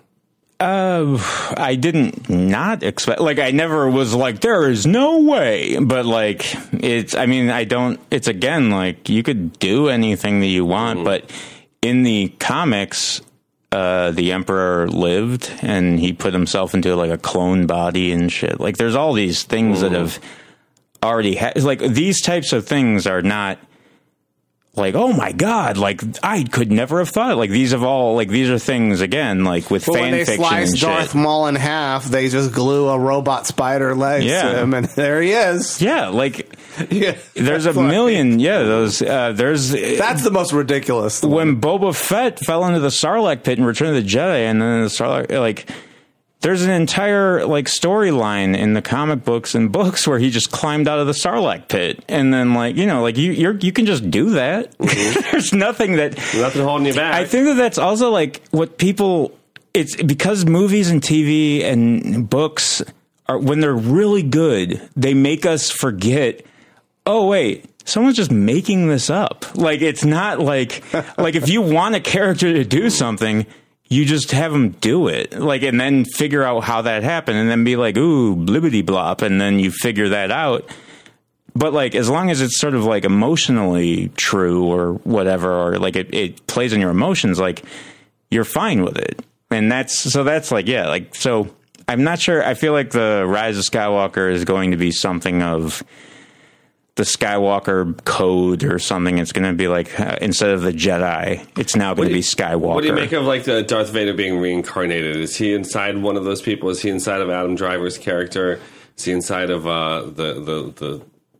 S3: Uh, I didn't not expect, like, I never was like, there is no way, but like, it's, I mean, I don't, it's again, like, you could do anything that you want, mm. but in the comics, uh, the Emperor lived and he put himself into like a clone body and shit. Like, there's all these things mm. that have already had, like, these types of things are not, like, oh my God, like I could never have thought it. Like these have all like these are things again, like with
S1: But
S3: fan
S1: when they
S3: fiction
S1: slice
S3: and
S1: Darth
S3: shit.
S1: Maul in half, they just glue a robot spider leg
S3: Yeah.
S1: to him, and there he is.
S3: Yeah, like
S1: Yeah,
S3: there's a
S1: that's like-
S3: million. Yeah, those uh, there's
S1: That's the most ridiculous.
S3: when Boba Fett fell into the Sarlacc pit in Return of the Jedi, and then the Sarlacc like. There's an entire like storyline in the comic books and books where he just climbed out of the Sarlacc pit, and then like you know like you you're, you can just do that. Mm-hmm. There's nothing that
S2: Nothing holding you back.
S3: I think that that's also like what people. It's because movies and T V and books are when they're really good, they make us forget. Oh wait. Someone's just making this up. Like it's not like like if you want a character to do something. You just have them do it, like, and then figure out how that happened, and then be like, "Ooh, blibbity blop," and then you figure that out. But like, as long as it's sort of like emotionally true or whatever, or like it, it plays on your emotions, like you're fine with it, and that's so that's like yeah, like so. I'm not sure. I feel like the Rise of Skywalker is going to be something of the Skywalker code or something. It's going to be like uh, instead of the Jedi, it's now going to be Skywalker.
S2: What do you make of like the Darth Vader being reincarnated? Is he inside one of those people? Is he inside of Adam Driver's character? Is he inside of uh, the the the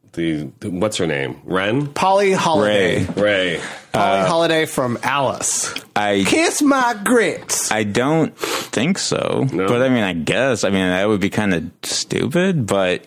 S2: the, the what's her name? Ren?
S1: Polly Holiday.
S3: Ray.
S2: Ray.
S1: Polly Holiday from Alice.
S3: I
S1: Kiss my grits.
S3: I don't think so.
S2: No?
S3: But I mean, I guess. I mean, that would be kind of stupid, but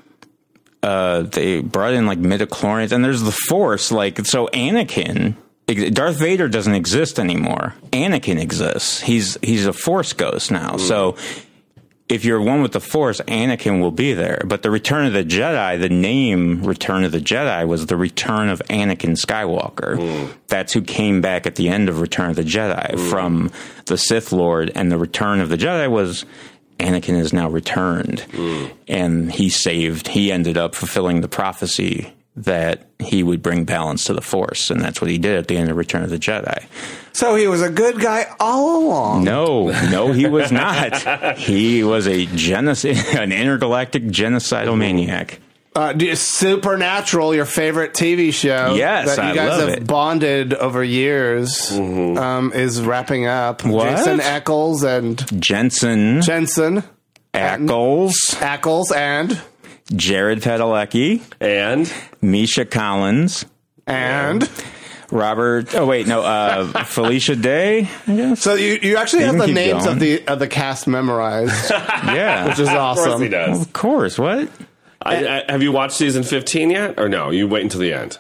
S3: uh, they brought in like midichlorians, and there's the Force. Like, so Anakin, Darth Vader doesn't exist anymore. Anakin exists. He's he's a Force ghost now. Mm. So if you're one with the Force, Anakin will be there. But the Return of the Jedi, the name Return of the Jedi was the return of Anakin Skywalker. Mm. That's who came back at the end of Return of the Jedi mm. from the Sith Lord. And the Return of the Jedi was Anakin is now returned. Mm. And he saved, he ended up fulfilling the prophecy that he would bring balance to the Force. And that's what he did at the end of Return of the Jedi.
S1: So he was a good guy all along.
S3: No, no, he was not. He was a genocide, an intergalactic genocidal maniac.
S1: Uh, Supernatural, your favorite T V show,
S3: yes,
S1: that you
S3: I
S1: guys
S3: love
S1: have
S3: it.
S1: bonded over years,
S2: mm-hmm.
S1: um, is wrapping up.
S3: What?
S1: Jason Ackles and
S3: Jensen
S1: Jensen
S3: Ackles,
S1: Ackles and
S3: Jared Padalecki
S2: and
S3: Misha Collins
S1: and
S3: Robert. Oh wait, no, uh, Felicia Day. I guess.
S1: So you, you actually
S3: You
S1: have
S3: can
S1: the
S3: keep
S1: names
S3: going.
S1: of the of the cast memorized,
S3: Yeah,
S1: which is
S2: of course
S1: awesome.
S2: he does.
S3: of course. What?
S2: I, I, have you watched season fifteen yet, or no? You wait until the end.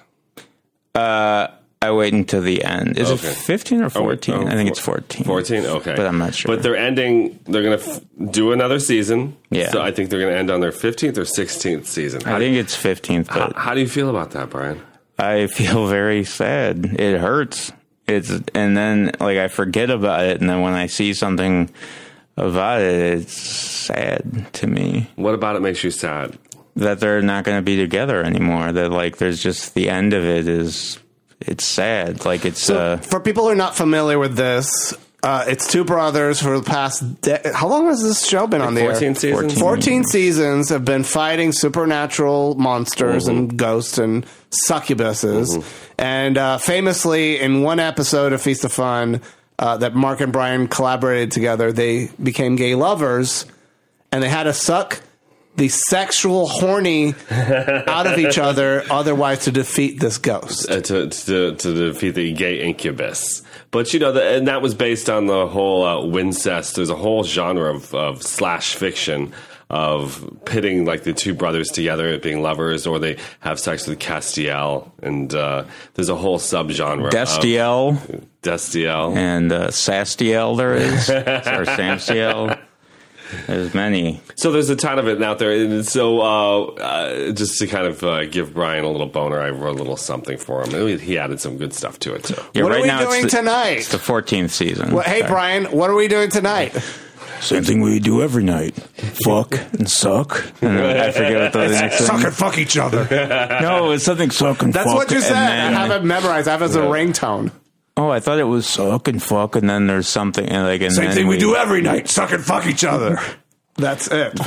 S3: Uh, I wait until the end. Is
S2: Okay.
S3: it fifteen or fourteen?
S2: Oh,
S3: I think
S2: four-
S3: it's fourteen.
S2: fourteen, okay,
S3: but I'm not sure.
S2: But they're ending. They're going to f- do another season.
S3: Yeah.
S2: So I think they're going to end on their fifteenth or sixteenth season. How,
S3: I think it's fifteenth.
S2: how,
S3: But
S2: how do you feel about that, Brian?
S3: I feel very sad. It hurts. It's and then like I forget about it, and then when I see something about it, it's sad to me
S2: What about it makes you sad?
S3: that they're not going to be together anymore. That like there's just the end of it is it's sad. Like it's
S1: So
S3: uh,
S1: for people who are not familiar with this, uh, it's two brothers for the past. De- How long has this show been on the air?
S2: fourteen seasons?
S3: fourteen.
S1: fourteen seasons have been fighting supernatural monsters
S2: Mm-hmm.
S1: and ghosts and succubuses.
S2: Mm-hmm.
S1: And uh, famously, in one episode of Feast of Fun uh, that Mark and Brian collaborated together, they became gay lovers and they had to suck the sexual horny out of each other, otherwise to defeat this ghost.
S2: Uh, to, to to defeat the gay incubus. But you know, the, and that was based on the whole uh, Wincest. There's a whole genre of, of slash fiction of pitting like the two brothers together, being lovers, or they have sex with Castiel, and uh, there's a whole subgenre.
S3: Destiel
S2: of Destiel.
S3: and uh, Sastiel. There is or Samstiel. There's many.
S2: So there's a ton of it out there. And so uh, uh, just to kind of uh, give Brian a little boner, I wrote a little something for him. He added some good stuff to it too.
S3: Yeah,
S1: What are
S3: right
S1: we
S3: now
S1: doing
S3: it's the,
S1: tonight?
S3: It's the fourteenth season.
S1: Well, hey,
S3: Sorry.
S1: Brian, what are we doing tonight?
S3: Same thing we do every night. Fuck and suck. And I forget what the next
S1: Suck
S3: thing.
S1: and fuck each other.
S3: No, it's something suck and
S1: That's
S3: fuck.
S1: what you said.
S3: and
S1: I
S3: then-
S1: have it memorized. I have it as a ringtone.
S3: Oh, I thought it was suck and fuck, and then there's something and like. And
S1: Same
S3: then
S1: thing we do every night. Suck and fuck each other. That's it.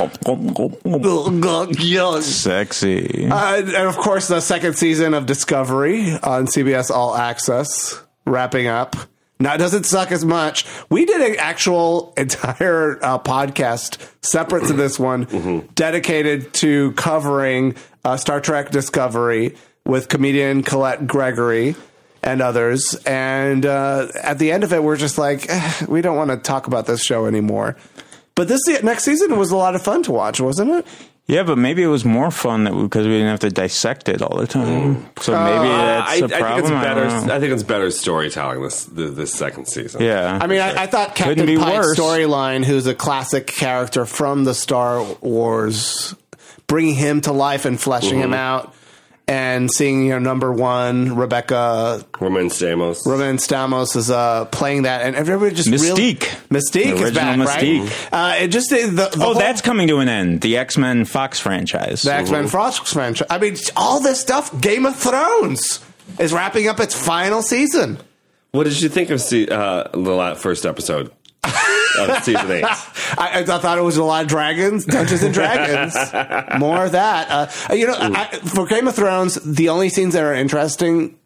S3: Sexy.
S1: Uh, and of course, the second season of Discovery on C B S All Access wrapping up. Now, it doesn't suck as much. We did an actual entire uh, podcast separate to this one,
S2: Mm-hmm.
S1: dedicated to covering uh, Star Trek Discovery with comedian Colette Gregory and others. And uh, at the end of it, we're just like, eh, we don't want to talk about this show anymore. But this next season was a lot of fun to watch, wasn't it?
S3: Yeah, but maybe it was more fun that because we didn't have to dissect it all the time. So maybe that's
S2: I,
S3: a
S2: I think
S3: problem.
S2: it's
S3: I
S2: better.
S3: don't know.
S2: I think it's better storytelling this this, this second season.
S3: Yeah.
S1: I mean, I, I thought
S3: Couldn't
S1: Captain
S3: be
S1: Pike's
S3: worse.
S1: storyline, who's a classic character from the Star Wars, bringing him to life and fleshing him out, and seeing, you know, number one, Rebecca
S2: Roman Stamos.
S1: Roman Stamos is uh, playing that, and everybody just really
S3: Mystique.
S1: Mystique
S3: The
S1: is back,
S3: original
S1: right?
S3: Mystique.
S1: Uh, it just the, the
S3: Oh,
S1: whole-
S3: that's coming to an end. The X-Men Fox franchise.
S1: the X-Men Frost franchise. I mean, all this stuff. Game of Thrones is wrapping up its final season.
S2: What did you think of se- uh, the la- first episode of season eight?
S1: I, I thought it was a lot of dragons, Dungeons and Dragons. More of that. Uh, you know, I, for Game of Thrones, the only scenes that are interesting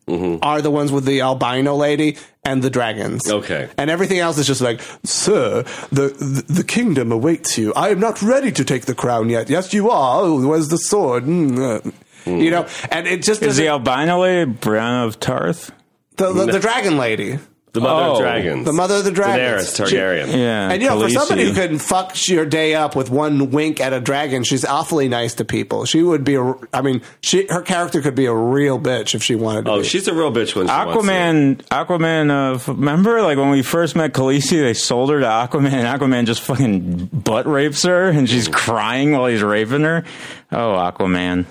S2: mm-hmm.
S1: are the ones with the albino lady and the dragons.
S2: Okay.
S1: And everything else is just like, sir, the, the the kingdom awaits you. I am not ready to take the crown yet. Yes, you are. Oh, where's the sword? Mm, uh. mm. You know, and it just
S3: Is
S1: doesn't...
S3: the albino lady Brienne of Tarth?
S1: The, the, the dragon lady.
S2: The mother
S3: Oh.
S2: of dragons.
S1: The mother of the dragons.
S2: Daenerys Targaryen.
S1: She-
S3: Yeah.
S1: And you know, for
S3: Khaleesi.
S1: somebody who can fuck your day up with one wink at a dragon, she's awfully nice to people. She would be a, I mean, she her character could be a real bitch if she wanted to
S2: Oh,
S1: be.
S2: she's a real bitch when she wants to.
S3: Aquaman, Aquaman, uh, f- remember like when we first met Khaleesi, they sold her to Aquaman, and Aquaman just fucking butt rapes her, and she's crying while he's raping her. Oh, Aquaman.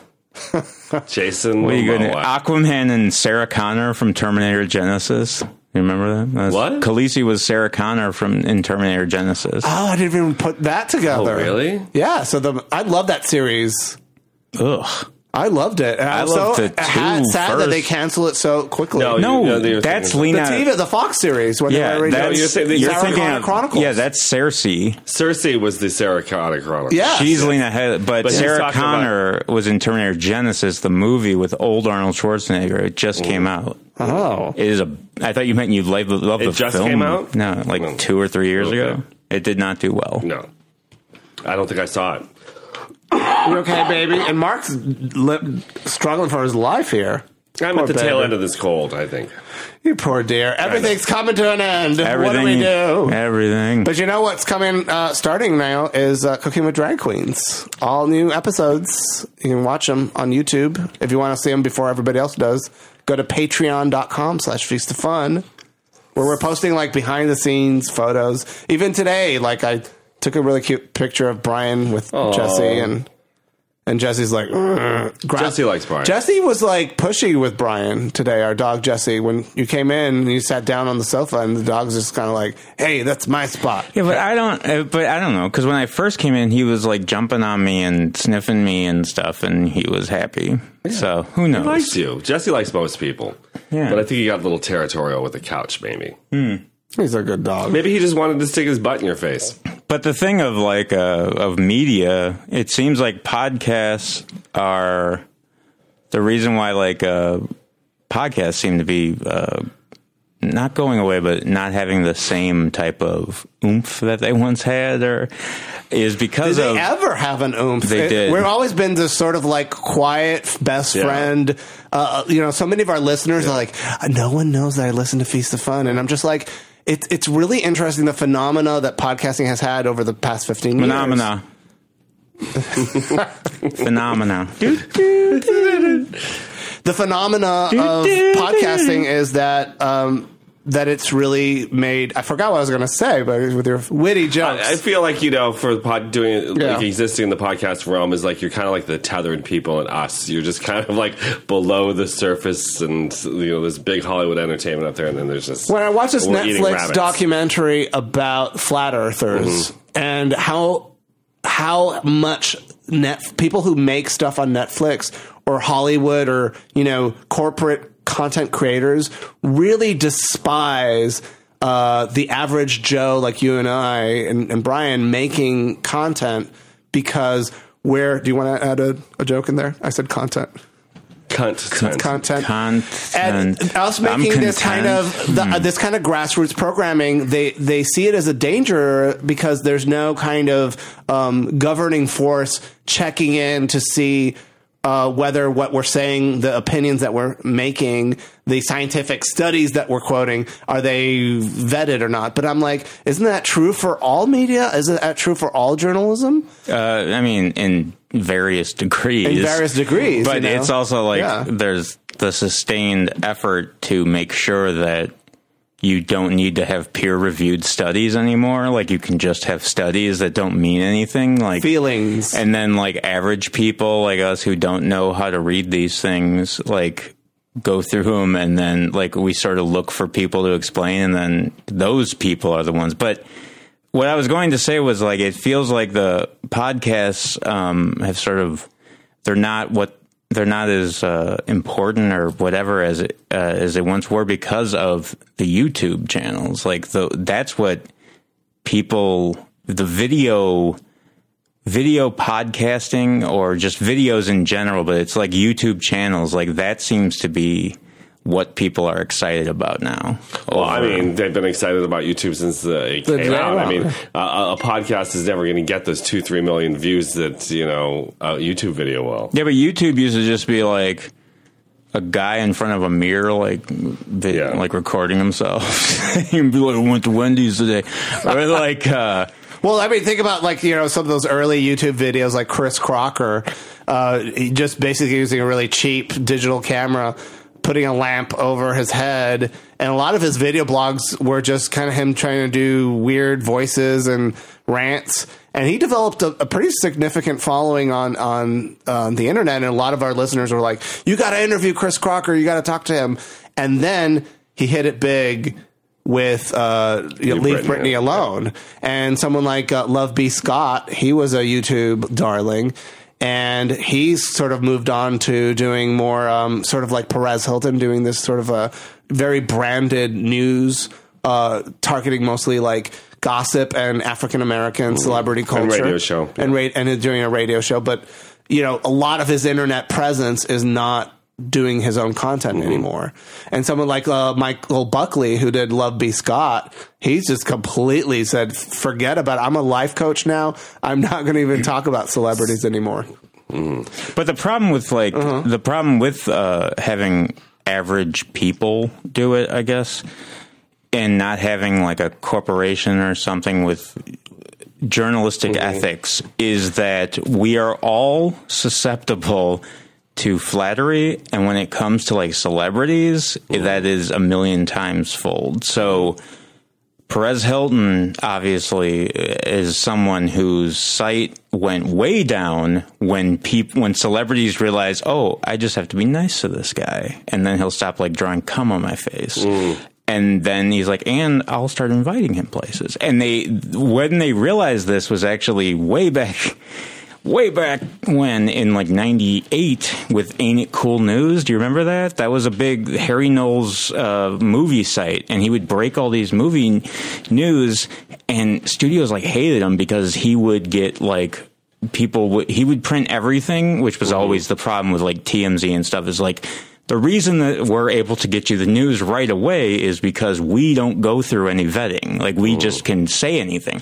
S2: Jason
S3: What are you gonna,
S2: Momoa.
S3: Aquaman and Sarah Connor from Terminator Genesis. You remember that? That's,
S2: What?
S3: Khaleesi was Sarah Connor from in Terminator Genesis.
S1: Oh, I didn't even put that together.
S2: Oh, really?
S1: Yeah. So the I love that series.
S3: Ugh.
S1: I loved it. And
S3: I
S1: I'm
S3: loved
S1: so
S3: it,
S1: ha-
S3: too,
S1: sad that they
S3: first.
S1: cancel it so quickly.
S2: No,
S3: No,
S2: you- you're
S3: that's
S2: thinking-
S1: the
S3: Lena.
S1: T V, the Fox series. When
S3: Yeah,
S1: they were
S3: that's,
S2: you're saying-
S3: you're
S2: Sarah
S3: thinking
S1: Connor
S3: of,
S1: Chronicles.
S3: yeah, that's Cersei.
S2: Cersei was the Sarah Connor Chronicles.
S1: Yeah.
S3: She's
S1: Yes.
S3: Lena Headey, but,
S2: But he's
S3: Sarah
S2: talking
S3: Connor was in Terminator Genesis, the movie with old Arnold Schwarzenegger. It just came out.
S1: Oh.
S3: It is a. I thought you meant you loved, loved
S2: It
S3: the
S2: just
S3: film.
S2: came out?
S3: No, like
S2: No.
S3: two or three years
S2: Okay.
S3: ago. It did not do well.
S2: No. I don't think I saw it.
S1: You okay, baby? And Mark's li- struggling for his life here.
S2: I'm
S1: Poor
S2: at the
S1: baby.
S2: tail end of this cold, I think.
S1: You poor dear. Everything's coming to an end. What do we do?
S3: Everything.
S1: But you know what's coming, uh, starting now is uh, Cooking with Drag Queens. All new episodes. You can watch them on YouTube. If you want to see them before everybody else does, go to patreon.com slash feast of fun, where we're posting like behind the scenes photos. Even today, like I took a really cute picture of Brian with
S2: Aw.
S1: Jesse, and and Jesse's like, "Ugh." Gra-
S2: Jesse likes Brian.
S1: Jesse was like pushy with Brian today, our dog Jesse. When you came in and you sat down on the sofa, and the dog's just kind of like, hey, that's my spot.
S3: Yeah, but I don't. uh, But I don't know because when I first came in, he was like jumping on me and sniffing me and stuff, and he was happy. So who knows?
S2: He likes you. Jesse likes most people.
S3: Yeah.
S2: But I think he got a little territorial with the couch, maybe.
S1: He's a good dog.
S2: Maybe he just wanted to stick his butt in your face.
S3: But the thing of like uh, of media, it seems like podcasts are the reason why like uh, podcasts seem to be uh, not going away, but not having the same type of oomph that they once had, or is because
S1: Did
S3: of
S1: they ever have an oomph?
S3: They
S1: It-
S3: did.
S1: We've always been this sort of like quiet best
S2: Yeah.
S1: friend. Uh, you know, so many of our listeners are like, no one knows that I listen to Feast of Fun. And I'm just like, it's it's really interesting the phenomena that podcasting has had over the past fifteen years.
S3: phenomena. Phenomena.
S1: The phenomena of podcasting is that um, that it's really made. I forgot what I was going to say, but with your witty jokes,
S2: I, I feel like, you know, for pod, doing
S1: Yeah.
S2: like existing in the podcast realm is like you're kind of like the tethered people and us. You're just kind of like below the surface, and you know, there's big Hollywood entertainment up there, and then there's just
S1: when I watched this
S2: we're eating
S1: Netflix
S2: rabbits.
S1: documentary about flat earthers and how how much net people who make stuff on Netflix or Hollywood or, you know, corporate content creators really despise uh, the average Joe like you and I and, and Brian making content because where do you want to add a, a joke in there? I said content.
S2: Cunt.
S1: Content.
S3: Content.
S1: And us
S3: I'm
S1: making this kind
S3: content.
S1: of the, uh, this kind of grassroots programming, they they see it as a danger because there's no kind of um, governing force checking in to see uh, whether what we're saying, the opinions that we're making, the scientific studies that we're quoting, are they vetted or not? But I'm like, isn't that true for all media? Isn't that true for all journalism?
S3: Uh, I mean, in various degrees.
S1: In various degrees,
S3: But
S1: you know?
S3: it's also like
S1: Yeah.
S3: there's the sustained effort to make sure that you don't need to have peer-reviewed studies anymore. Like you can just have studies that don't mean anything. Like
S1: Feelings.
S3: and then like average people like us who don't know how to read these things, like go through them, and then like we sort of look for people to explain, and then those people are the ones. But what I was going to say was like it feels like the podcasts um, have sort of they're not what they're not as uh, important or whatever as it, uh, as they once were because of the YouTube channels. Like the that's what people the video video podcasting or just videos in general, but it's like YouTube channels like that seems to be what people are excited about now.
S2: Well, I mean, they've been excited about YouTube since uh, it
S1: The
S2: came
S1: day
S2: out. I
S1: one.
S2: mean, uh, a podcast is never going to get those two, three million views that, you know, a YouTube video will.
S3: Yeah, but YouTube used to just be like a guy in front of a mirror, like vi-
S2: Yeah.
S3: like recording himself. He'd be like, I went to Wendy's today. Or like, uh,
S1: Well, I mean, think about like, you know, some of those early YouTube videos like Chris Crocker, uh, he just basically using a really cheap digital camera, putting a lamp over his head. And a lot of his video blogs were just kind of him trying to do weird voices and rants. And he developed a, a pretty significant following on, on uh, the internet. And a lot of our listeners were like, you got to interview Chris Crocker. You got to talk to him. And then he hit it big with uh, you know, Leave Britney, Britney Alone. And someone like uh, Love B. Scott, he was a YouTube darling. And he's sort of moved on to doing more um, sort of like Perez Hilton, doing this sort of a very branded news, uh, targeting mostly like gossip and African-American celebrity culture.
S2: And radio show.
S1: And, ra- and doing a radio show. But, you know, a lot of his internet presence is not doing his own content mm-hmm. anymore. And someone like uh, Michael Buckley, who did Love B. Scott, he's just completely said, forget about it. I'm a life coach now. I'm not going to even talk about celebrities anymore.
S3: Mm-hmm. But the problem with like uh-huh. the problem with uh, having average people do it, I guess, and not having like a corporation or something with journalistic mm-hmm. ethics is that we are all susceptible to flattery, and when it comes to like celebrities, mm-hmm. that is a million times fold. So Perez Hilton obviously is someone whose site went way down when people when celebrities realize, oh, I just have to be nice to this guy, and then he'll stop like drawing cum on my face. Mm. And then he's like, and I'll start inviting him places. And they when they realized this was actually way back Way back when, in like ninety-eight, with Ain't It Cool News. Do you remember that? That was a big Harry Knowles uh, movie site, and he would break all these movie news, and studios like hated him because he would get like people. W- he would print everything, which was always the problem with like T M Z and stuff. Is like the reason that we're able to get you the news right away is because we don't go through any vetting. Like we just can say anything.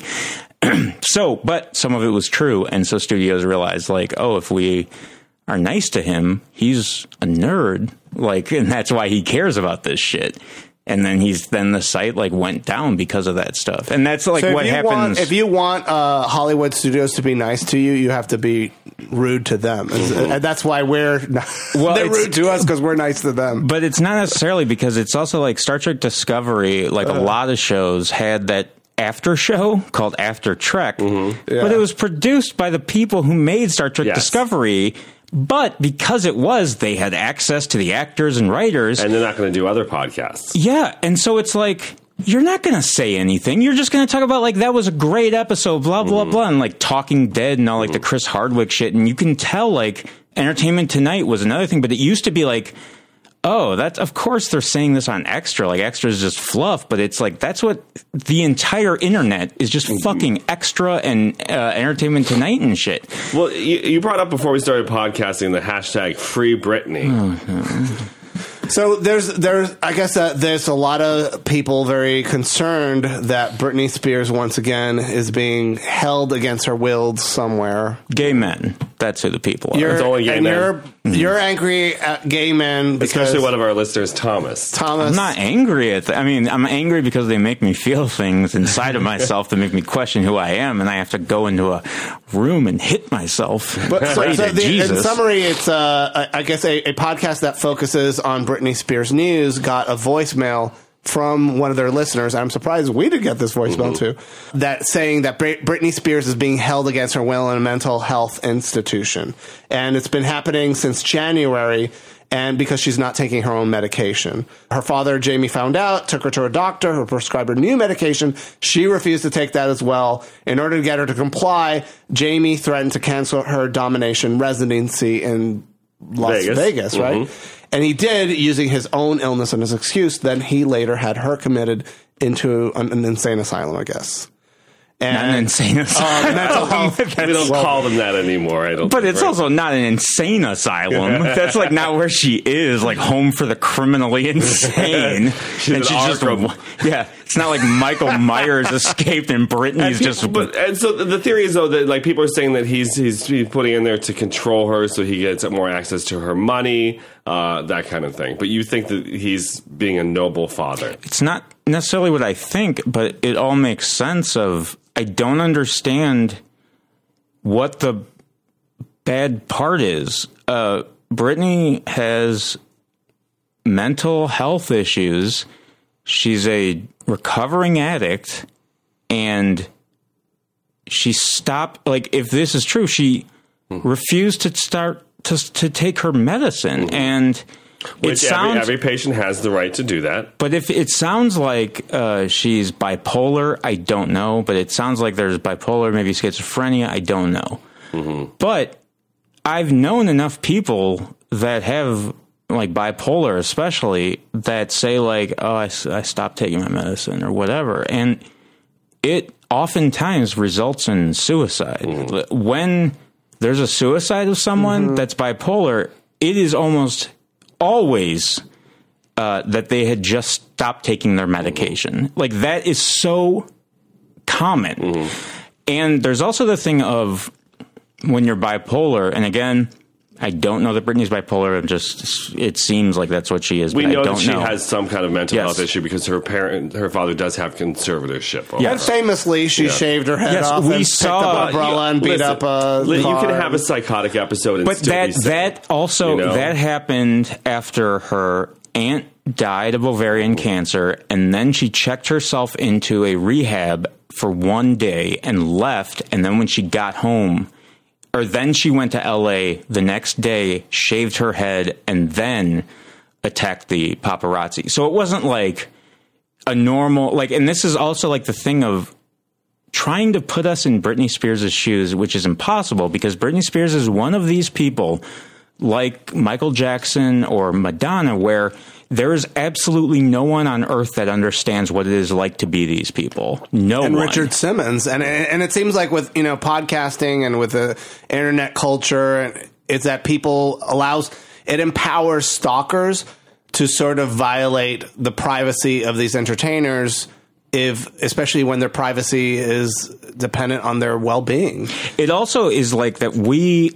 S3: So, but some of it was true, and so studios realized, like, oh, if we are nice to him, he's a nerd, like, and that's why he cares about this shit. And then he's then the site like went down because of that stuff, and that's like
S1: so
S3: what
S1: if
S3: happens.
S1: Want, if you want uh, Hollywood studios to be nice to you, you have to be rude to them, mm-hmm. and that's why we're not, well, they're rude to us because we're nice to them.
S3: But it's not necessarily because it's also like Star Trek Discovery. Like uh, a lot of shows had that after show called After Trek, mm-hmm. yeah. but it was produced by the people who made Star Trek yes. Discovery. But because it was, they had access to the actors and writers.
S2: And they're not going to do other podcasts.
S3: Yeah. And so it's like, you're not going to say anything. You're just going to talk about, like, that was a great episode, blah, blah, mm-hmm. blah. And, like, Talking Dead and all, like, mm-hmm. the Chris Hardwick shit. And you can tell, like, Entertainment Tonight was another thing. But it used to be like, oh, that's, of course they're saying this on Extra. Like, Extra is just fluff. But it's like, that's what the entire internet is, just mm-hmm. fucking Extra and uh, Entertainment Tonight and shit.
S2: Well, you, you brought up before we started podcasting the hashtag Free Britney.
S3: Mm-hmm.
S1: So there's, there's, I guess that there's a lot of people very concerned that Britney Spears once again is being held against her will somewhere.
S3: Gay men. That's who the people are.
S1: You're,
S2: it's only gay
S1: and
S2: men.
S1: You're, mm-hmm. you're angry at gay men because
S2: especially one of our listeners, Thomas.
S1: Thomas.
S3: I'm not angry at. Th- I mean, I'm angry because they make me feel things inside of myself that make me question who I am, and I have to go into a room and hit myself.
S1: But so, so the,
S3: Jesus.
S1: In summary, it's uh, I guess a, a podcast that focuses on Britney Spears news got a voicemail from one of their listeners. I'm surprised we did get this voicemail mm-hmm. too. That saying that Britney Spears is being held against her will in a mental health institution, and it's been happening since January. And because she's not taking her own medication. Her father, Jamie, found out, took her to a doctor who prescribed her new medication. She refused to take that as well. In order to get her to comply, Jamie threatened to cancel her domination residency in Las Vegas, Vegas right? Mm-hmm. And he did, using his own illness and his excuse. Then he later had her committed into an, an insane asylum, I guess. And,
S3: not an insane asylum.
S1: Uh, mental health.
S2: We don't
S1: well,
S2: call them that anymore. I don't.
S3: But
S2: think,
S3: it's
S2: right?
S3: also not an insane asylum. That's like not where she is, like home for the criminally insane.
S2: She's
S3: and
S2: an Arkham.
S3: just, yeah, it's not like Michael Myers escaped and Brittany's
S2: And
S3: just.
S2: people- but, and so the theory is though that like people are saying that he's he's, he's putting in there to control her so he gets more access to her money, uh, that kind of thing. But you think that he's being a noble father?
S3: It's not necessarily what I think, but it all makes sense of. I don't understand what the bad part is. Uh, Brittany has mental health issues. She's a recovering addict, and she stopped. Like, if this is true, she mm-hmm. refused to start to to take her medicine, mm-hmm. and.
S2: Which
S3: it sounds,
S2: every, every patient has the right to do that.
S3: But if it sounds like uh, she's bipolar, I don't know. But it sounds like there's bipolar, maybe schizophrenia, I don't know. Mm-hmm. But I've known enough people that have, like bipolar especially, that say like, oh, I, I stopped taking my medicine or whatever. And it oftentimes results in suicide. Mm-hmm. When there's a suicide of someone mm-hmm. that's bipolar, it is almost... always uh, that they had just stopped taking their medication. Mm-hmm. Like, that is so common. Mm-hmm. And there's also the thing of when you're bipolar, and again, I don't know that Brittany's bipolar. I'm just, it seems like that's what she is.
S2: We
S3: but
S2: know
S3: I don't
S2: that she
S3: know.
S2: has some kind of mental
S3: yes.
S2: health issue because her parent, her father does have conservatorship.
S1: Yeah, and famously, she yeah. shaved her head
S3: yes,
S1: off
S3: we
S1: and
S3: saw,
S1: picked up an umbrella and beat
S2: listen,
S1: up a
S2: You
S1: car.
S2: can have a psychotic episode and
S3: but
S2: still
S3: that
S2: be sick,
S3: that also
S2: you know?
S3: that happened after her aunt died of ovarian mm-hmm. cancer, and then she checked herself into a rehab for one day and left, and then when she got home, or then she went to L A the next day, shaved her head, and then attacked the paparazzi. So it wasn't like a normal, like, and this is also like the thing of trying to put us in Britney Spears' shoes, which is impossible because Britney Spears is one of these people like Michael Jackson or Madonna, where there is absolutely no one on earth that understands what it is like to be these people. No
S1: and
S3: one.
S1: Richard Simmons. And, and it seems like with, you know, podcasting and with the internet culture, it's that people allows, it empowers stalkers to sort of violate the privacy of these entertainers, if, especially when their privacy is dependent on their well-being.
S3: It also is like that we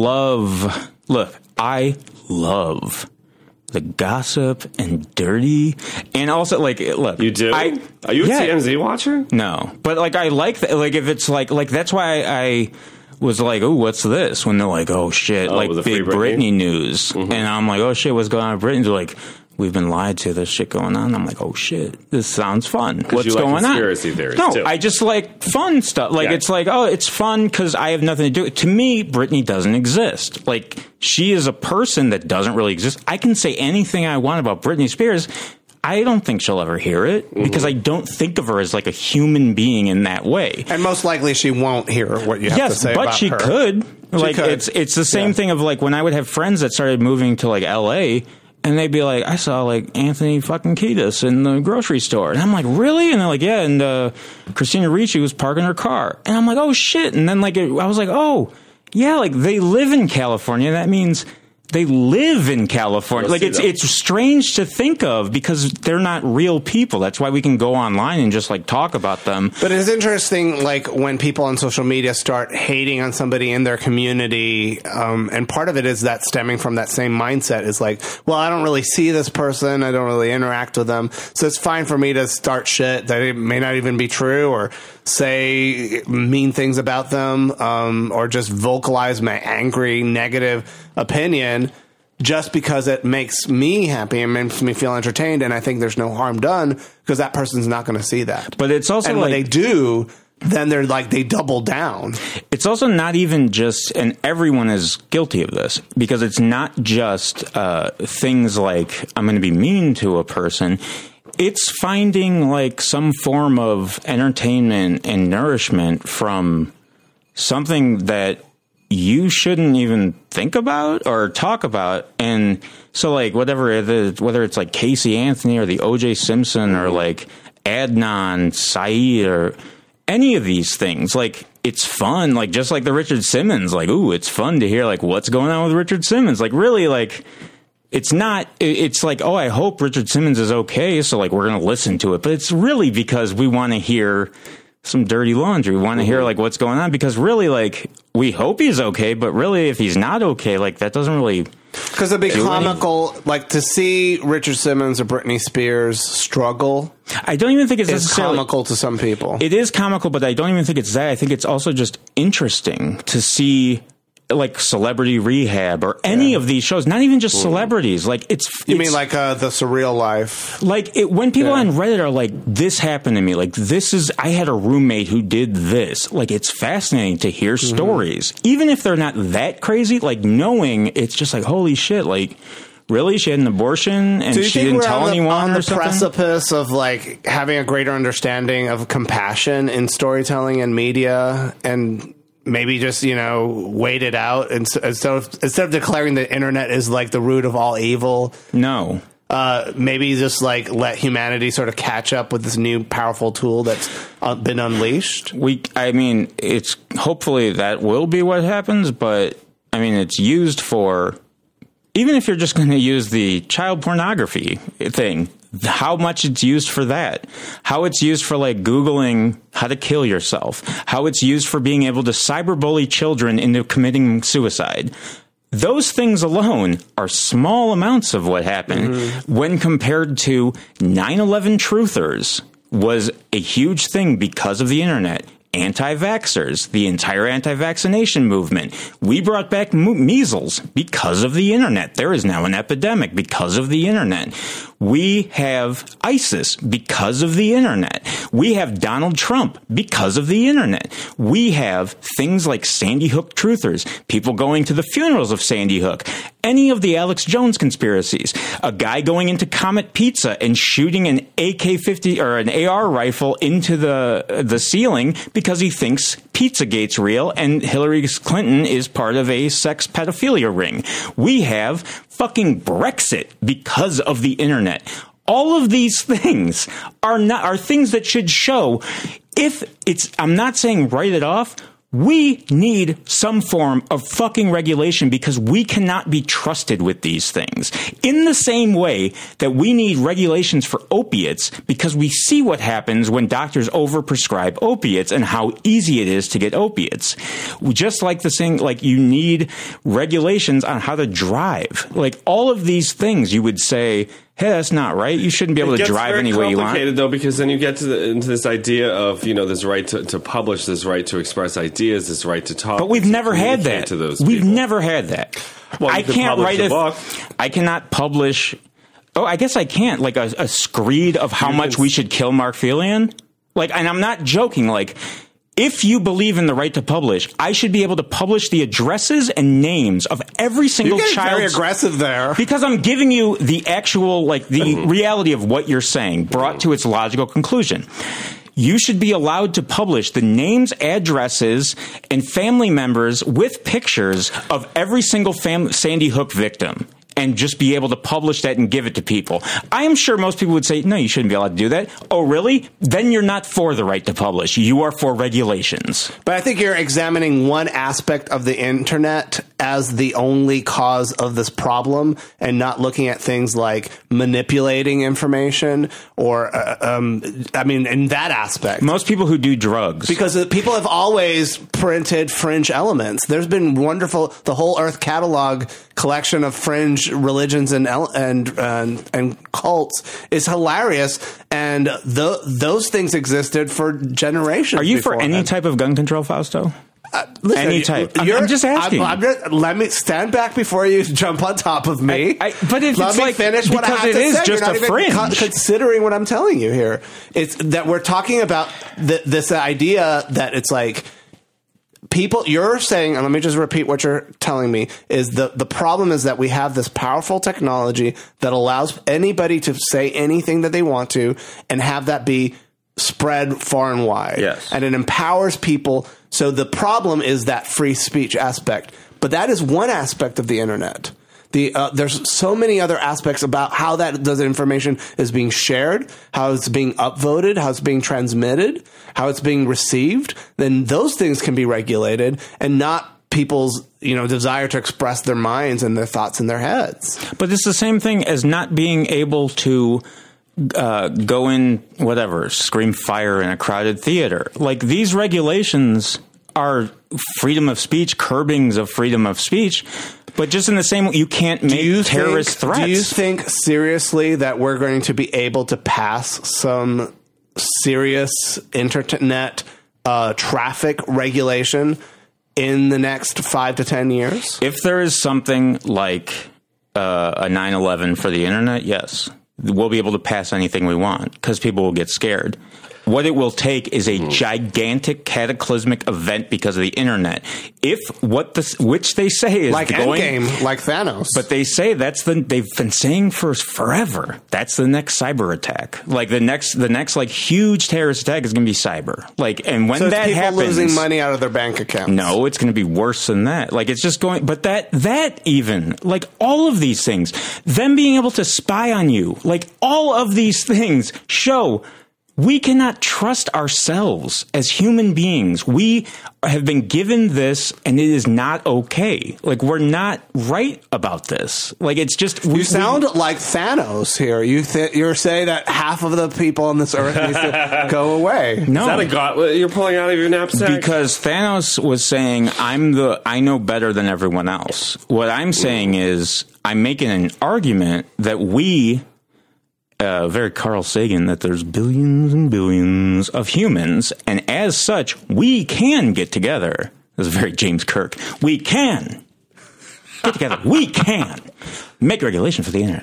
S3: love, look, I love the gossip and dirty, and also like, look,
S2: you do.
S3: I,
S2: Are you a
S3: yeah,
S2: T M Z watcher?
S3: No, but like I like that. Like if it's like like that's why I was like, oh, what's this? When they're like, oh shit,
S2: oh,
S3: like big Britney, Britney news, mm-hmm. and I'm like, oh shit, what's going on with Britney? They're like, we've been lied to. There's shit going on. I'm like, oh shit, this sounds fun. What's
S2: you like
S3: going
S2: conspiracy
S3: on?
S2: Theories
S3: no,
S2: too.
S3: I just like fun stuff. Like
S2: yeah.
S3: it's like, oh, it's fun because I have nothing to do. To me, Britney doesn't exist. Like she is a person that doesn't really exist. I can say anything I want about Britney Spears. I don't think she'll ever hear it mm-hmm. because I don't think of her as like a human being in that way.
S1: And most likely she won't hear what you have
S3: yes,
S1: to say
S3: but
S1: about
S3: she
S1: her.
S3: could.
S1: She
S3: like
S1: could.
S3: it's it's the same
S1: yeah.
S3: thing of like when I would have friends that started moving to like L A. And they'd be like, I saw like Anthony fucking Kiedis in the grocery store. And I'm like, really? And they're like, yeah. And uh, Christina Ricci was parking her car. And I'm like, oh shit. And then like, it, I was like, oh yeah, like they live in California. That means they live in California.
S2: Let's
S3: like it's
S2: that.
S3: it's strange to think of because they're not real people. That's why we can go online and just like talk about them.
S1: But it's interesting, like when people on social media start hating on somebody in their community, um, and part of it is that stemming from that same mindset is like, well, I don't really see this person, I don't really interact with them, so it's fine for me to start shit that it may not even be true or say mean things about them, um, or just vocalize my angry, negative opinion just because it makes me happy and makes me feel entertained, and I think there's no harm done because that person's not going to see that.
S3: But it's also
S1: and
S3: like,
S1: when they do, then they're like, they double down.
S3: It's also not even just, and everyone is guilty of this, because it's not just uh, things like I'm going to be mean to a person. It's finding like some form of entertainment and nourishment from something that you shouldn't even think about or talk about. And so like whatever it is, whether it's like Casey Anthony or the O J Simpson or like Adnan Syed or any of these things. Like, it's fun, like, just like the Richard Simmons, like, ooh, it's fun to hear, like, what's going on with Richard Simmons. Like, really, like, it's not, it's like, oh, I hope Richard Simmons is okay, so, like, we're going to listen to it. But it's really because we want to hear some dirty laundry. We want to mm-hmm. hear, like, what's going on, because really, like, we hope he's okay, but really, if he's not okay, like, that doesn't really...
S1: Because it'd be comical, like, to see Richard Simmons or Britney Spears struggle.
S3: I don't even think it's
S1: It's
S3: necessarily
S1: comical to some people.
S3: It is comical, but I don't even think it's that. I think it's also just interesting to see, like, Celebrity Rehab or any yeah. of these shows. Not even just mm. celebrities. Like, it's
S1: you
S3: it's,
S1: mean like uh, the Surreal Life?
S3: Like, it, when people
S1: yeah.
S3: on Reddit are like, "This happened to me," like, this is I had a roommate who did this. Like, it's fascinating to hear mm-hmm. stories, even if they're not that crazy. Like, knowing it's just like, holy shit, like. Really? She had an abortion and she didn't tell
S1: on
S3: anyone
S1: the, on
S3: or
S1: the
S3: something?
S1: precipice of, like, having a greater understanding of compassion in storytelling and media, and maybe just, you know, wait it out instead of, instead of declaring the internet is, like, the root of all evil?
S3: No.
S1: Uh, maybe just, like, let humanity sort of catch up with this new powerful tool that's uh, been unleashed?
S3: We, I mean, it's hopefully that will be what happens, but, I mean, it's used for... Even if you're just going to use the child pornography thing, how much it's used for that, how it's used for, like, Googling how to kill yourself, how it's used for being able to cyberbully children into committing suicide. Those things alone are small amounts of what happened mm-hmm. when compared to nine eleven truthers was a huge thing because of the internet. Anti-vaxxers, the entire anti-vaccination movement. We brought back mo- measles because of the internet. There is now an epidemic because of the internet. We have ISIS because of the internet. We have Donald Trump because of the internet. We have things like Sandy Hook truthers, people going to the funerals of Sandy Hook, any of the Alex Jones conspiracies, a guy going into Comet Pizza and shooting an A K fifty or an A R rifle into the the ceiling because he thinks Pizzagate's real and Hillary Clinton is part of a sex pedophilia ring. We have fucking Brexit because of the internet. All of these things are not are things that should show if it's I'm not saying write it off. We need some form of fucking regulation because we cannot be trusted with these things. In the same way that we need regulations for opiates because we see what happens when doctors overprescribe opiates and how easy it is to get opiates. Just like the thing, like you need regulations on how to drive. Like all of these things you would say, hey, that's not right. You shouldn't be able to drive any way you want.
S2: It's complicated, though, because then you get to the, into this idea of, you know, this right to, to publish, this right to express ideas, this right to talk.
S3: But we've never had that.
S2: To those
S3: we've
S2: people.
S3: never had that.
S2: Well,
S3: I can't write a book. I cannot publish. Oh, I guess I can't. Like a, a screed of how you much we should kill Mark Phelan. Like, and I'm not joking. Like, if you believe in the right to publish, I should be able to publish the addresses and names of every single
S1: You're getting
S3: child.
S1: Very aggressive there,
S3: because I'm giving you the actual, like the reality of what you're saying, brought to its logical conclusion. You should be allowed to publish the names, addresses, and family members with pictures of every single fam- Sandy Hook victim. And just be able to publish that and give it to people. I am sure most people would say, no, you shouldn't be allowed to do that. Oh, really? Then you're not for the right to publish. You are for regulations.
S1: But I think you're examining one aspect of the internet as the only cause of this problem and not looking at things like manipulating information or, uh, um, I mean, in that aspect.
S3: Most people who do drugs.
S1: Because people have always printed fringe elements. There's been wonderful, the whole Earth catalog collection of fringe religions and and and, and cults is hilarious, and th- those things existed for generations.
S3: Are you for any
S1: then.
S3: type of gun control, Fausto?
S1: Uh, listen,
S3: any type.
S1: I'm,
S3: I'm just asking.
S1: I'm, I'm just, let me stand back before you jump on top of me.
S3: I, I, but if
S1: let
S3: it's
S1: me
S3: like,
S1: finish what I have
S3: it
S1: to
S3: is
S1: say.
S3: just
S1: You're not
S3: a
S1: even
S3: fringe.
S1: con- considering what I'm telling you here. It's that we're talking about th- this idea that it's like. People, you're saying, and let me just repeat what you're telling me, is the, the problem is that we have this powerful technology that allows anybody to say anything that they want to and have that be spread far and wide.
S2: Yes.
S1: And it empowers people. So the problem is that free speech aspect. But that is one aspect of the internet. The, uh, there's so many other aspects about how that those information is being shared, how it's being upvoted, how it's being transmitted. how it's being received, then those things can be regulated and not people's, you know, desire to express their minds and their thoughts in their heads.
S3: But it's the same thing as not being able to uh, go in, whatever, scream fire in a crowded theater. Like, these regulations are freedom of speech, curbings of freedom of speech. But just in the same way, you can't make
S1: you
S3: terrorist
S1: think,
S3: threats.
S1: Do you think seriously that we're going to be able to pass some serious internet uh, traffic regulation in the next five to ten years?
S3: If there is something like uh, a nine eleven for the internet, yes, we'll be able to pass anything we want because people will get scared. What it will take is a gigantic cataclysmic event because of the internet. If what the which they say is
S1: like
S3: going,
S1: Endgame, like Thanos,
S3: but they say that's the they've been saying for forever. That's the next cyber attack. Like the next the next like huge terrorist attack is going to be cyber. Like, and when
S1: so it's
S3: that
S1: people
S3: happens,
S1: losing money out of their bank accounts.
S3: No, it's going to be worse than that. Like, it's just going, but that, that even, like, all of these things, them being able to spy on you, like, all of these things show we cannot trust ourselves as human beings. We have been given this, and it is not okay. Like, we're not right about this. Like, it's just...
S1: You
S3: we,
S1: sound
S3: we,
S1: like Thanos here. You th- you're saying that half of the people on this earth needs to go away.
S3: No.
S2: Is that a gauntlet you're pulling out of your knapsack?
S3: Because Thanos was saying, I'm the, I know better than everyone else. What I'm saying is, I'm making an argument that we... Uh, very Carl Sagan, that there's billions and billions of humans, and as such, we can get together. This is very James Kirk. We can get together. We can make regulation for the internet.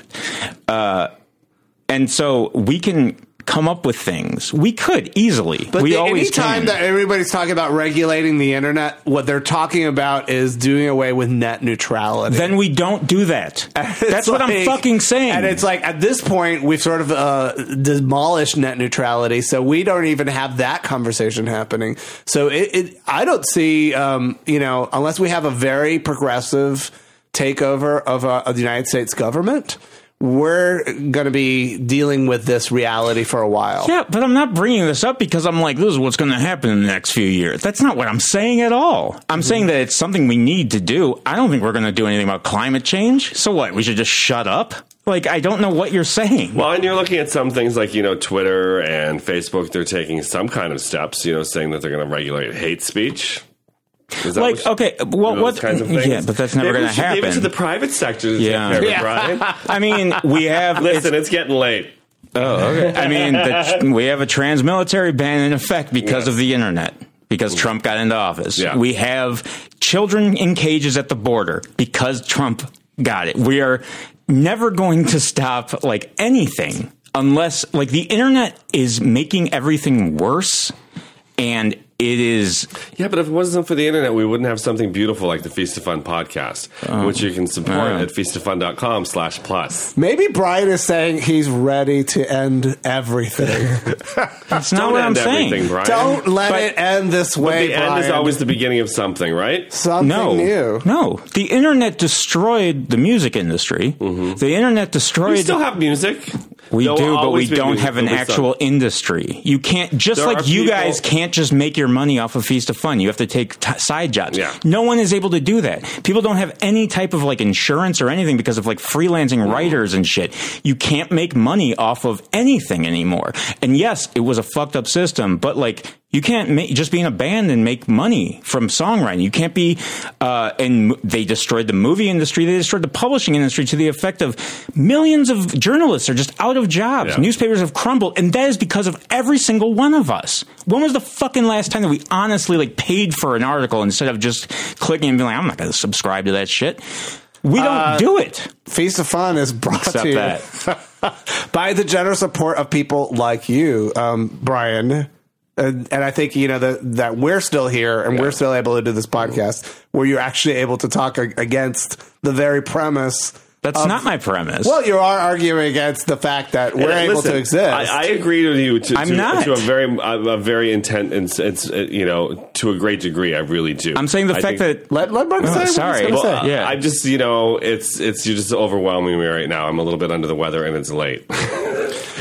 S3: Uh, and so we can come up with things. We could easily.
S1: But
S3: we
S1: the,
S3: always
S1: anytime
S3: can.
S1: that everybody's talking about regulating the internet, what they're talking about is doing away with net neutrality.
S3: Then we don't do that. That's what
S1: like,
S3: I'm fucking saying.
S1: And it's like, at this point, we've sort of uh, demolished net neutrality, so we don't even have that conversation happening. So it, it I don't see, um, you know, unless we have a very progressive takeover of, uh, of the United States government, we're going to be dealing with this reality for a while.
S3: Yeah, but I'm not bringing this up because I'm like, this is what's going to happen in the next few years. That's not what I'm saying at all. I'm mm-hmm. saying that it's something we need to do. I don't think we're going to do anything about climate change. So what? We should just shut up? Like, I don't know what you're saying.
S2: Well, and you're looking at some things like, you know, Twitter and Facebook. They're taking some kind of steps, you know, saying that they're going to regulate hate speech.
S3: Is that like, what, okay, well,
S2: you know,
S3: what
S2: kinds of things?
S3: Yeah, but that's never going to happen.
S2: Maybe to the private sector.
S3: Yeah.
S2: yeah. Brian.
S3: I mean, we have.
S2: Listen, it's, it's getting late.
S3: Oh, okay. I mean, the, we have a trans-military ban in effect because yes. of the internet. Because Trump got into office.
S2: Yeah.
S3: We have children in cages at the border because Trump got it. We are never going to stop like anything unless like the internet is making everything worse, and it is.
S2: Yeah, but if it wasn't for the internet, we wouldn't have something beautiful like the Feast of Fun podcast, um, which you can support uh, at feastofun.com slash plus.
S1: Maybe Brian is saying he's ready to end everything.
S3: That's not what I'm saying.
S2: Brian.
S1: Don't let
S3: but,
S1: it end this way,
S2: but the
S1: Brian.
S2: end is always the beginning of something, right?
S1: Something
S3: no,
S1: new.
S3: No. The internet destroyed the music industry. Mm-hmm. The internet destroyed...
S2: We still have music.
S3: We
S2: There'll
S3: do, but we don't
S2: music.
S3: have an actual some. industry. You can't, just
S2: there
S3: like you
S2: people,
S3: guys can't just make your money off of Feast of Fun. You have to take t- side jobs.
S2: Yeah.
S3: No one is able to do that. People don't have any type of like insurance or anything because of like freelancing mm. writers and shit. You can't make money off of anything anymore. And yes, it was a fucked up system, but like, you can't make, just be in a band and make money from songwriting. You can't be, uh, and they destroyed the movie industry. They destroyed the publishing industry to the effect of millions of journalists are just out of jobs. Yeah. Newspapers have crumbled. And that is because of every single one of us. When was the fucking last time that we honestly like paid for an article instead of just clicking and being like, I'm not going to subscribe to that shit? We don't uh, do it.
S1: Feast of Fun is brought
S3: Except
S1: to you
S3: that.
S1: by the generous support of people like you, um, Brian. And, and I think, you know, that that we're still here and yeah. we're still able to do this podcast where you're actually able to talk against the very premise.
S3: That's
S1: of,
S3: not my premise.
S1: Well, you are arguing against the fact that we're and, able
S2: listen,
S1: to exist.
S2: I, I agree with you to,
S3: I'm
S2: to,
S3: not.
S2: to a very, a very intent, and it's, you know, to a great degree. I really do.
S3: I'm saying the
S2: I
S3: fact
S2: think,
S3: that
S1: let let Mark
S3: oh,
S1: say.
S3: Sorry,
S1: well,
S3: say. Yeah.
S2: I just, you know, it's it's you're just overwhelming me right now. I'm a little bit under the weather, and it's late.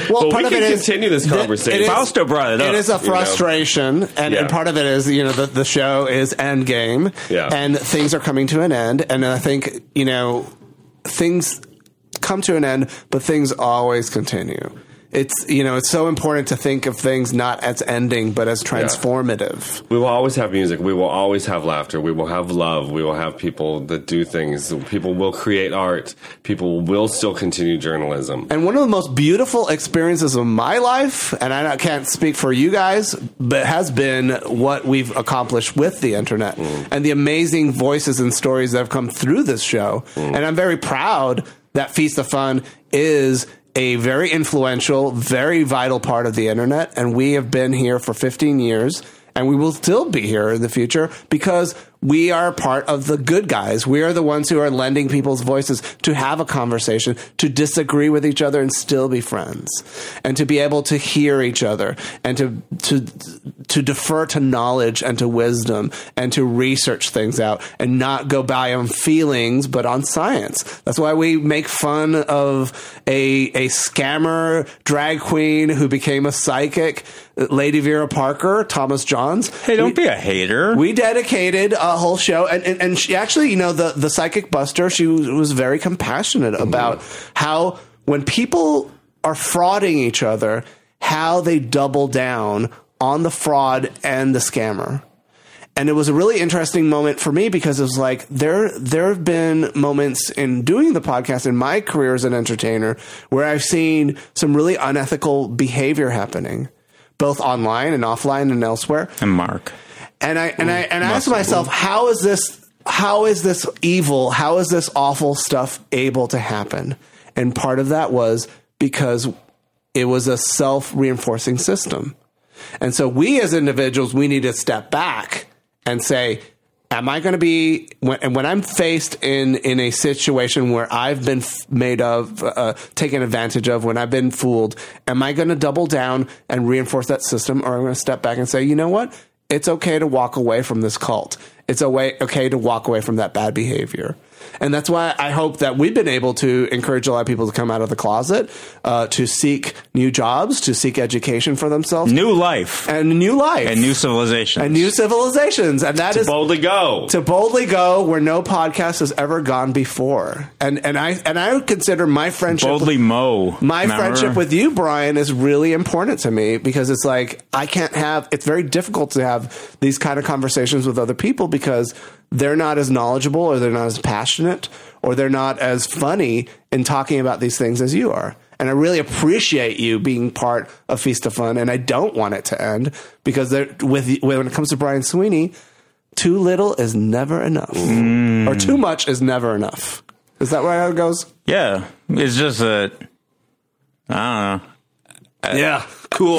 S1: Well,
S2: but
S1: part
S2: we
S1: of
S2: can
S1: it is
S2: continue this conversation.
S1: It is,
S3: Fausto brought it up.
S1: It is a frustration, you know? and,
S2: Yeah.
S1: and part of it is, you know, the, the show is endgame,
S2: Yeah.
S1: and things are coming to an end. And I think, you know, things come to an end, but things always continue. It's, you know, it's so important to think of things not as ending, but as transformative.
S2: We will always have music. We will always have laughter. We will have love. We will have people that do things. People will create art. People will still continue journalism.
S1: And one of the most beautiful experiences of my life, and I can't speak for you guys, but has been what we've accomplished with the internet mm. and the amazing voices and stories that have come through this show. Mm. And I'm very proud that Feast of Fun is a very influential, very vital part of the internet. And we have been here for fifteen years, and we will still be here in the future because we are part of the good guys. We are the ones who are lending people's voices to have a conversation, to disagree with each other and still be friends, and to be able to hear each other, and to to to defer to knowledge and to wisdom, and to research things out and not go by on feelings but on science. That's why we make fun of a a scammer drag queen who became a psychic, Lady Vera Parker, Thomas Johns.
S3: Hey, don't
S1: we,
S3: be a hater.
S1: We dedicated a whole show, and, and, and she actually, you know, the, the Psychic Buster, she was, was very compassionate mm-hmm. about how when people are frauding each other, how they double down on the fraud and the scammer. And it was a really interesting moment for me because it was like there there have been moments in doing the podcast in my career as an entertainer where I've seen some really unethical behavior happening, both online and offline and elsewhere.
S3: And Mark.
S1: And I and I and I asked myself, how is this how is this evil, how is this awful stuff able to happen? And part of that was because it was a self-reinforcing system. And so we as individuals, we need to step back and say, am I going to be, when, when I'm faced in, in a situation where I've been f- made of, uh, taken advantage of, when I've been fooled, am I going to double down and reinforce that system, or am I going to step back and say, you know what? It's okay to walk away from this cult. It's okay to walk away from that bad behavior. And that's why I hope that we've been able to encourage a lot of people to come out of the closet, uh, to seek new jobs, to seek education for themselves.
S3: New life.
S1: And new life.
S3: And new civilizations.
S1: And new civilizations. And that
S2: to
S1: is...
S2: To boldly go.
S1: To boldly go where no podcast has ever gone before. And and I and I would consider my friendship...
S3: Boldly
S1: with,
S3: mow.
S1: My
S3: Remember?
S1: friendship with you, Brian, is really important to me because it's like, I can't have... It's very difficult to have these kind of conversations with other people because they're not as knowledgeable, or they're not as passionate, or they're not as funny in talking about these things as you are. And I really appreciate you being part of Feast of Fun, and I don't want it to end because with when it comes to Brian Sweeney, too little is never enough, mm. or too much is never enough. Is that right how it goes?
S3: Yeah, it's just that I don't know. I,
S1: yeah, cool.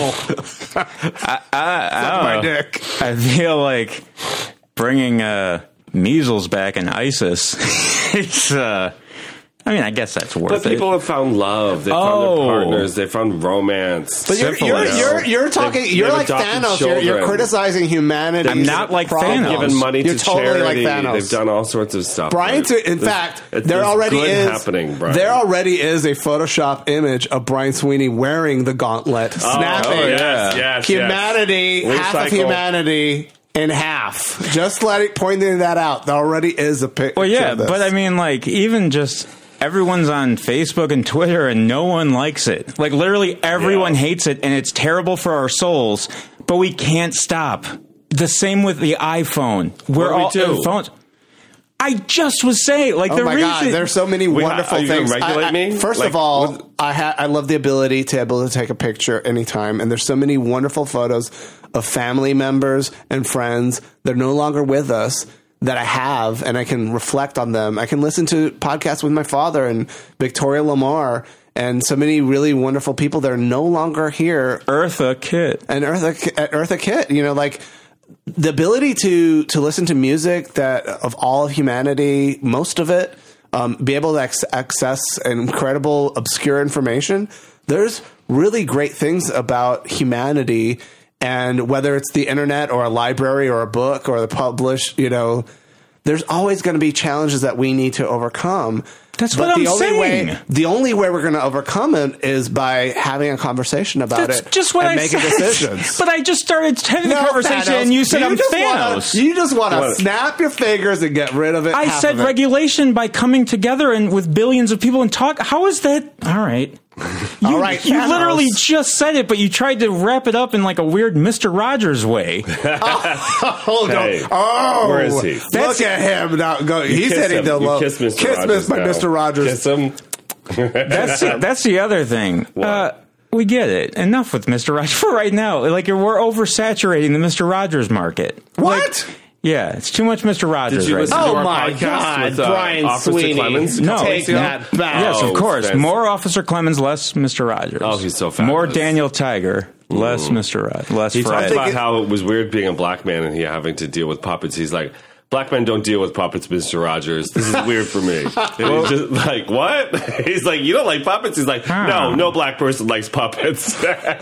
S3: I, I, I
S1: Suck
S3: don't
S1: my
S3: know.
S1: dick.
S3: I feel like bringing uh, measles back in ISIS. it's. Uh, I mean, I guess that's worth
S2: but
S3: it.
S2: But people have found love. They found
S3: oh.
S2: their partners. They found romance.
S1: But you're you're, you're you're talking.
S2: They've,
S1: you're
S2: they've
S1: like Thanos. You're, you're criticizing humanity.
S3: I'm not like
S1: problems.
S3: Thanos.
S2: Given money
S1: you're
S2: to
S1: totally
S2: charity.
S1: Like Thanos.
S2: They've done all sorts of stuff.
S1: Brian, to, in
S2: there's,
S1: fact,
S2: there's
S1: there already
S2: good
S1: is
S2: happening. Brian.
S1: There already is a Photoshop image of Brian Sweeney wearing the gauntlet,
S2: oh,
S1: snapping.
S2: Oh, yes, yes,
S1: humanity,
S2: yes.
S1: half of humanity. In half, just letting pointing that out. There already is a picture.
S3: Well, yeah,
S1: of this.
S3: but I mean, like, even just everyone's on Facebook and Twitter, and no one likes it. Like, literally, everyone yeah. hates it, and it's terrible for our souls. But we can't stop. The same with the iPhone. We're all
S2: we
S3: phones. I just was saying, like,
S1: oh
S3: the
S1: my
S3: reason
S1: god, there's so many
S2: we,
S1: wonderful
S2: are you
S1: things.
S2: Regulate
S1: I, I,
S2: me?
S1: First
S2: like,
S1: of all,
S2: with,
S1: I ha- I love the ability to be able to take a picture anytime, and there's so many wonderful photos of family members and friends that are no longer with us that I have, and I can reflect on them. I can listen to podcasts with my father and Victoria Lamar. And so many really wonderful people that are no longer here.
S3: Eartha Kitt.
S1: And Eartha, Eartha Kitt, you know, like the ability to, to listen to music that of all of humanity, most of it, um, be able to ac- access incredible, obscure information. There's really great things about humanity. And whether it's the internet or a library or a book or the published, you know, there's always going to be challenges that we need to overcome.
S3: That's
S1: but
S3: what
S1: the
S3: I'm
S1: only
S3: saying.
S1: Way, the only way we're going to overcome it is by having a conversation about
S3: That's
S1: it
S3: just what
S1: and
S3: I
S1: making
S3: said.
S1: decisions.
S3: But I just started having
S1: No,
S3: the conversation,
S1: Thanos.
S3: and you said
S1: You
S3: I'm
S1: just
S3: Thanos.
S1: Wanna, you just want to
S2: What?
S1: snap your fingers and get rid of it.
S3: I
S1: half
S3: said
S1: of it.
S3: regulation by coming together and with billions of people and talk. How is that? All right. You,
S1: All right,
S3: you
S1: Thanos.
S3: literally just said it, but you tried to wrap it up in like a weird Mister Rogers way.
S1: Hold
S2: Hey,
S1: on. Oh,
S2: where is he?
S1: Look at him now. Go. He's
S2: Kiss
S1: hitting
S2: him.
S1: the
S2: You
S1: low.
S2: kiss Mister
S1: Kiss
S2: Rogers
S1: by
S2: now.
S1: Mister Rogers.
S2: Kiss him.
S3: That's the, that's the other thing. Uh, we get it. Enough with Mister Rogers for right now. Like you're, we're oversaturating the Mister Rogers market.
S1: What?
S3: Like, yeah, it's too much Mister Rogers
S2: Did you
S3: right
S2: listen
S3: now.
S2: to
S1: Oh
S2: our
S1: my
S2: podcast
S1: God,
S2: with, uh,
S1: Brian
S2: Officer
S1: Sweeney.
S2: Clemens?
S3: No,
S1: Take
S3: no.
S1: that back.
S3: Yes,
S2: Oh,
S3: of course.
S2: fancy.
S3: More Officer Clemens, less Mister Rogers.
S2: Oh, he's so fabulous.
S3: More Daniel Tiger, less Mister Rogers, less
S2: He
S3: Fred.
S2: talked about
S1: it-
S2: how it was weird being a black man and he having to deal with puppets. He's like, black men don't deal with puppets, Mister Rogers. This is weird for me. And he's just like, what? He's like, you don't like puppets? He's like, no, no black person likes puppets.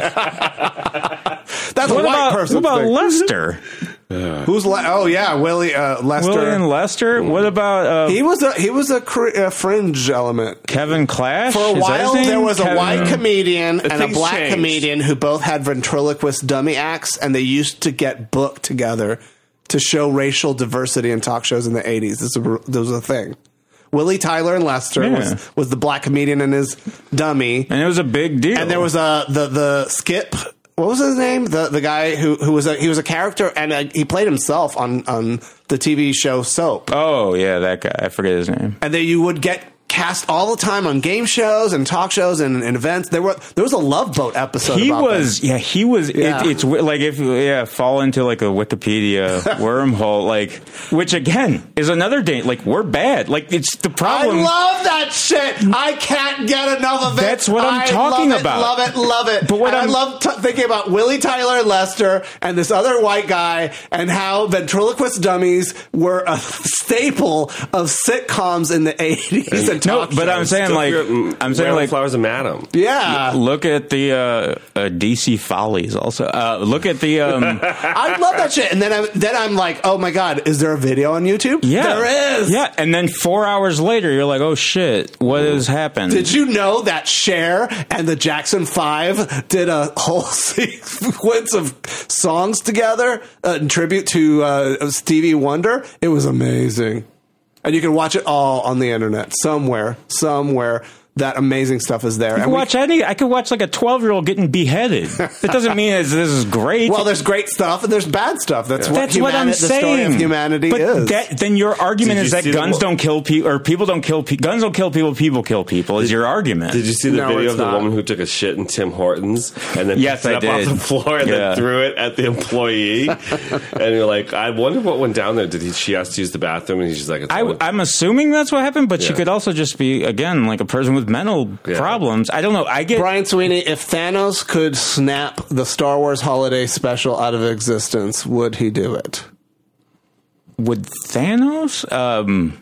S1: That's a
S3: What
S1: white
S3: about,
S1: person.
S3: what about
S1: thing.
S3: Lester?
S1: Who's? Le- oh yeah, Willie uh, Lester.
S3: William Lester? What about uh,
S1: He was a he was a, cr- a fringe element.
S3: Kevin Clash?
S1: For a
S3: Is that
S1: while,
S3: his name?
S1: there was a
S3: Kevin-
S1: white comedian and a
S2: things
S1: black
S2: changed.
S1: comedian who both had ventriloquist dummy acts, and they used to get booked together to show racial diversity in talk shows in the eighties. This was a, this was a thing. Willie Tyler and Lester
S3: Yeah.
S1: was, was the black comedian and his dummy,
S3: And it was a big deal.
S1: and there was a the the Skip. What was his name? The the guy who who was a he was a character, and uh he played himself on on the T V show Soap.
S3: Oh, yeah, that guy. I forget his name.
S1: And then you would get cast all the time on game shows and talk shows and, and events. There were there was a Love Boat episode.
S3: He
S1: about
S3: was,
S1: them.
S3: yeah, he was.
S1: Yeah.
S3: It, it's wi- like if yeah, fall into like a Wikipedia wormhole, like which again is another day. Like we're bad. Like it's the
S1: I
S3: problem.
S1: love that shit. I can't get enough of it.
S3: That's what I'm
S1: I
S3: talking
S1: love it,
S3: about.
S1: Love it, love it.
S3: But what
S1: and I
S3: I'm-
S1: love t- thinking about Willie Tyler and Lester and this other white guy and how ventriloquist dummies were a staple of sitcoms in the eighties and
S3: no,
S1: talk
S3: but I'm
S1: shows.
S3: saying like I'm saying like
S2: Flowers and Madam.
S1: Yeah.
S3: look at the uh, uh, D C Follies. Also, uh, look at the um,
S1: I love that shit. And then I'm then I'm like, oh my god, is there a video on YouTube?
S3: yeah,
S1: there is.
S3: Yeah, and then four hours later, you're like, oh shit, what has happened?
S1: Did you know that Cher and the Jackson Five did a whole sequence of songs together uh, in tribute to uh, Stevie Wonder? It was amazing. And you can watch it all on the internet somewhere, somewhere. That amazing stuff is there.
S3: I could watch any. I could watch like a twelve year old getting beheaded. It doesn't mean it's, this is great.
S1: Well, there's great stuff and there's bad stuff. That's what,
S3: That's what
S1: humani-
S3: I'm
S1: the
S3: saying.
S1: story of humanity
S3: but
S1: is.
S3: That, then your argument
S2: Did
S3: is
S2: you
S3: that
S2: see the
S3: guns
S2: wo-
S3: don't kill people, or people don't kill people. Guns don't kill people. People kill people. Is your argument?
S2: Did you see the
S1: No,
S2: video
S1: it's
S2: of the
S1: not.
S2: woman who took a shit in Tim Hortons and then
S3: Yes,
S2: picked it
S3: I
S2: up
S3: did.
S2: off the floor and
S3: Yeah.
S2: then threw it at the employee? And you're like, I wonder what went down there. Did he, she ask to use the bathroom? And he's just like, it's
S3: I,
S2: fine.
S3: I'm assuming that's what happened, but she
S2: Yeah.
S3: could also just be again like a person with mental
S2: Yeah.
S3: problems. I don't know. I get
S1: Brian Sweeney, if Thanos could snap the Star Wars Holiday Special out of existence, would he do it?
S3: would Thanos. Um,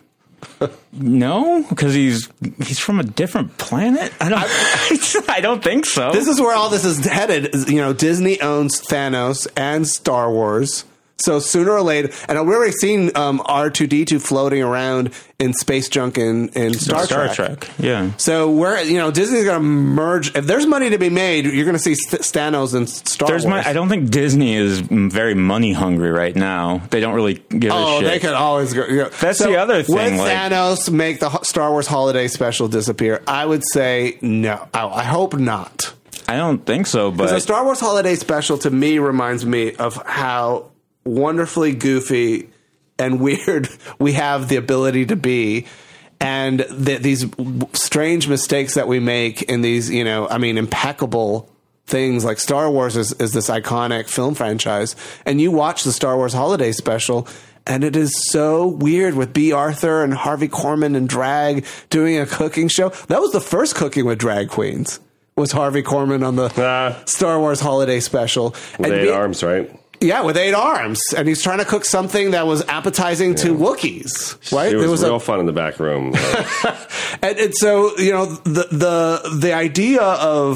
S3: no, because he's he's from a different planet. I don't. I don't think so.
S1: This is where all this is headed. is, You know, Disney owns Thanos and Star Wars. So sooner or later, and we've already seen um, R two D two floating around in space junk in, in Star,
S3: Star
S1: Trek.
S3: Trek. Yeah.
S1: So we're, you know, Disney's going to merge. If there's money to be made, you're going to see St- Thanos and Star
S3: There's
S1: Wars.
S3: my, I don't think Disney is very money hungry right now. They don't really give
S1: Oh,
S3: a shit.
S1: they could always go. You know.
S3: That's
S1: So
S3: the other thing,
S1: Would
S3: like-
S1: Thanos make the ho- Star Wars Holiday Special disappear? I would say no. I, I hope not.
S3: I don't think so, but
S1: The Star Wars Holiday Special to me reminds me of how wonderfully goofy and weird we have the ability to be, and th- these w- strange mistakes that we make in these, you know, I mean, impeccable things like Star Wars is, is this iconic film franchise, and you watch the Star Wars Holiday Special, and it is so weird with B. Arthur and Harvey Korman and drag doing a cooking show. That was the first Cooking with Drag Queens. Was Harvey Korman on the
S2: Ah.
S1: Star Wars Holiday Special?
S2: With
S1: And
S2: eight
S1: we-
S2: arms, right?
S1: Yeah, with eight arms, and he's trying to cook something that was appetizing to Wookiees. Right?
S2: It was,
S1: There
S2: real
S1: a,
S2: fun in the back room.
S1: and, and so you know the the the idea of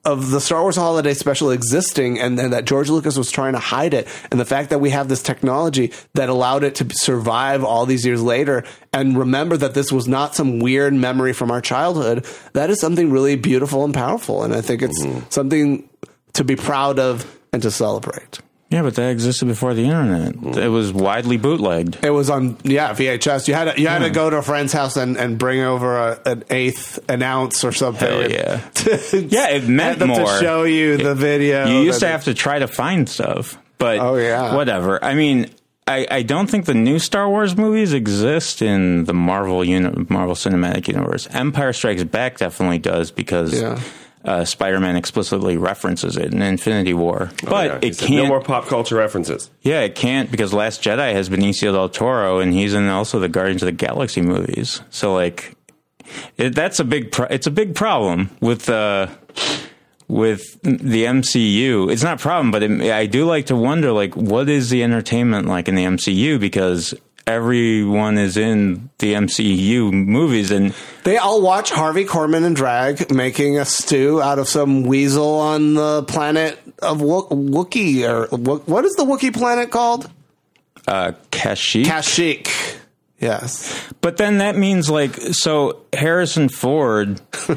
S1: of the Star Wars Holiday Special existing, and then that George Lucas was trying to hide it, and the fact that we have this technology that allowed it to survive all these years later, and remember that this was not some weird memory from our childhood, that is something really beautiful and powerful, and I think it's mm-hmm. something to be proud of and to celebrate.
S3: Yeah, but that existed before the internet. Mm. It was widely bootlegged.
S1: It was on, yeah, V H S. You had to, you had yeah. to go to a friend's house and, and bring over a, an eighth an ounce or something.
S3: Hell yeah. To, yeah, it meant
S1: them
S3: more.
S1: To show you the video.
S3: You used to have to try to find stuff, but oh, yeah. whatever. I mean, I, I don't think the new Star Wars movies exist in the Marvel uni- Marvel Cinematic Universe. Empire Strikes Back definitely does because... Yeah. Uh, Spider-Man explicitly references it in Infinity War, but oh, yeah. it can't.
S2: No more pop culture references.
S3: Yeah, it can't because Last Jedi has Benicio del Toro, and he's in also the Guardians of the Galaxy movies. So, like, it, that's a big. Pro- it's a big problem with uh, with the M C U. It's not a problem, but it, I do like to wonder, like, what is the entertainment like in the M C U because everyone is in the M C U movies, and
S1: they all watch Harvey Korman and drag making a stew out of some weasel on the planet of Wo- Wookiee, or what is the Wookiee planet called?
S3: Uh, Kashyyyk.
S1: Kashyyyk. Yes,
S3: but then that means like so Harrison Ford,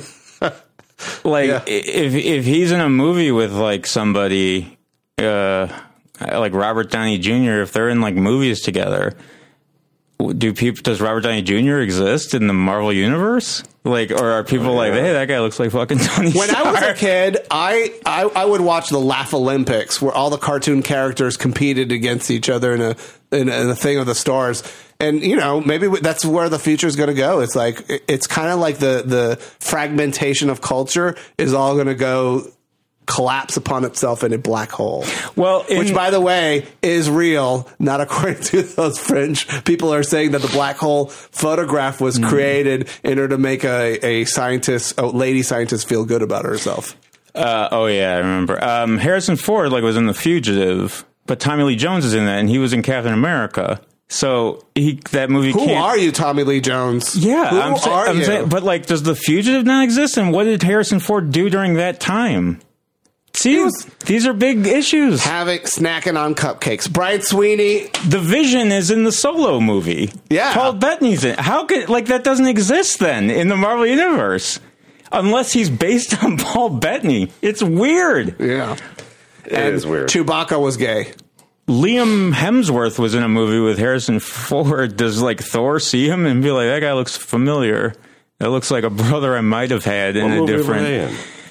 S3: like yeah. if if he's in a movie with like somebody, uh, like Robert Downey Junior, if they're in like movies together. Do people? Does Robert Downey Junior exist in the Marvel universe? Like, or are people oh, yeah. like, hey, that guy looks like fucking Tony
S1: When
S3: Stark?
S1: I was a kid, I, I I would watch the Laugh Olympics, where all the cartoon characters competed against each other in a in a, in a thing of the stars. And you know, maybe that's where the future is going to go. It's like it's kind of like the the fragmentation of culture is all going to go. Collapse upon itself in a black hole. Well, in, which, by the way, is real. Not according to those fringe people are saying that the black hole photograph was mm. created in order to make a, a scientist, a lady scientist, feel good about herself.
S3: Uh, oh yeah, I remember. Um, Harrison Ford like was in The Fugitive, but Tommy Lee Jones is in that, and he was in Captain America. So he that movie.
S1: Who
S3: can't,
S1: are you, Tommy Lee Jones?
S3: Yeah,
S1: Who
S3: I'm, say,
S1: are
S3: I'm
S1: you?
S3: saying, but like, does The Fugitive not exist? And what did Harrison Ford do during that time? See, was, these are big issues.
S1: Having snacking on cupcakes. Brian Sweeney.
S3: The Vision is in the Solo movie.
S1: Yeah,
S3: Paul Bettany's in. How could like that doesn't exist then in the Marvel universe unless he's based on Paul Bettany? It's weird.
S1: Yeah,
S2: it
S1: and
S2: is weird.
S1: Chewbacca was gay.
S3: Liam Hemsworth was in a movie with Harrison Ford. Does like Thor see him and be like, that guy looks familiar? That looks like a brother I might have had in
S2: what
S3: a different.
S2: In?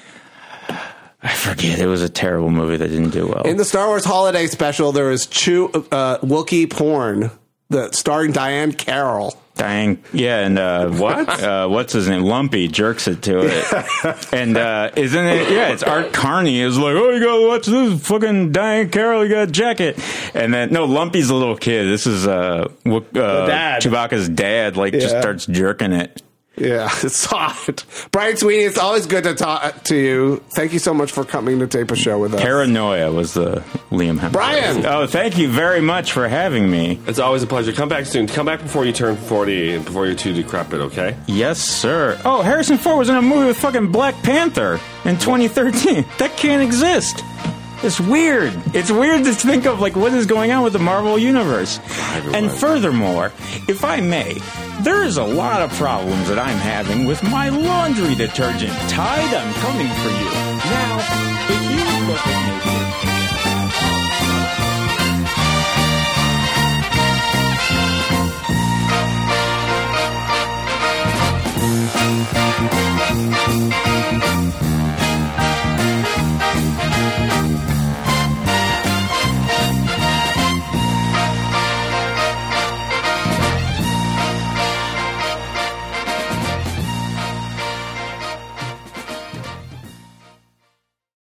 S3: I forget. It was a terrible movie that didn't do well.
S1: In the Star Wars Holiday Special, there is Chew, uh, Wookiee porn, the starring Diane Carroll.
S3: Diane, yeah, and uh,
S2: what?
S3: Uh, what's his name? Lumpy jerks it to it, and uh, isn't it? Yeah, it's Art Carney is like, oh, you gotta watch this fucking Diane Carroll. You got a jacket, and then no, Lumpy's a little kid. This is uh, uh
S1: dad.
S3: Chewbacca's dad. Like, yeah. just starts jerking it.
S1: Yeah, it's soft. Brian Sweeney, it's always good to talk to you. Thank you so much for coming to tape a show with us.
S3: Paranoia was the Liam Hemsworth.
S1: Brian!
S3: Oh, thank you very much for having me.
S2: It's always a pleasure. Come back soon. Come back before you turn forty and before you're too decrepit, okay?
S3: Yes, sir. Oh, Harrison Ford was in a movie with fucking Black Panther in twenty thirteen. That can't exist. It's weird. It's weird to think of, like, what is going on with the Marvel Universe. And furthermore, if I may, there is a lot of problems that I'm having with my laundry detergent. Tide, I'm coming for you. Now, if you look at me...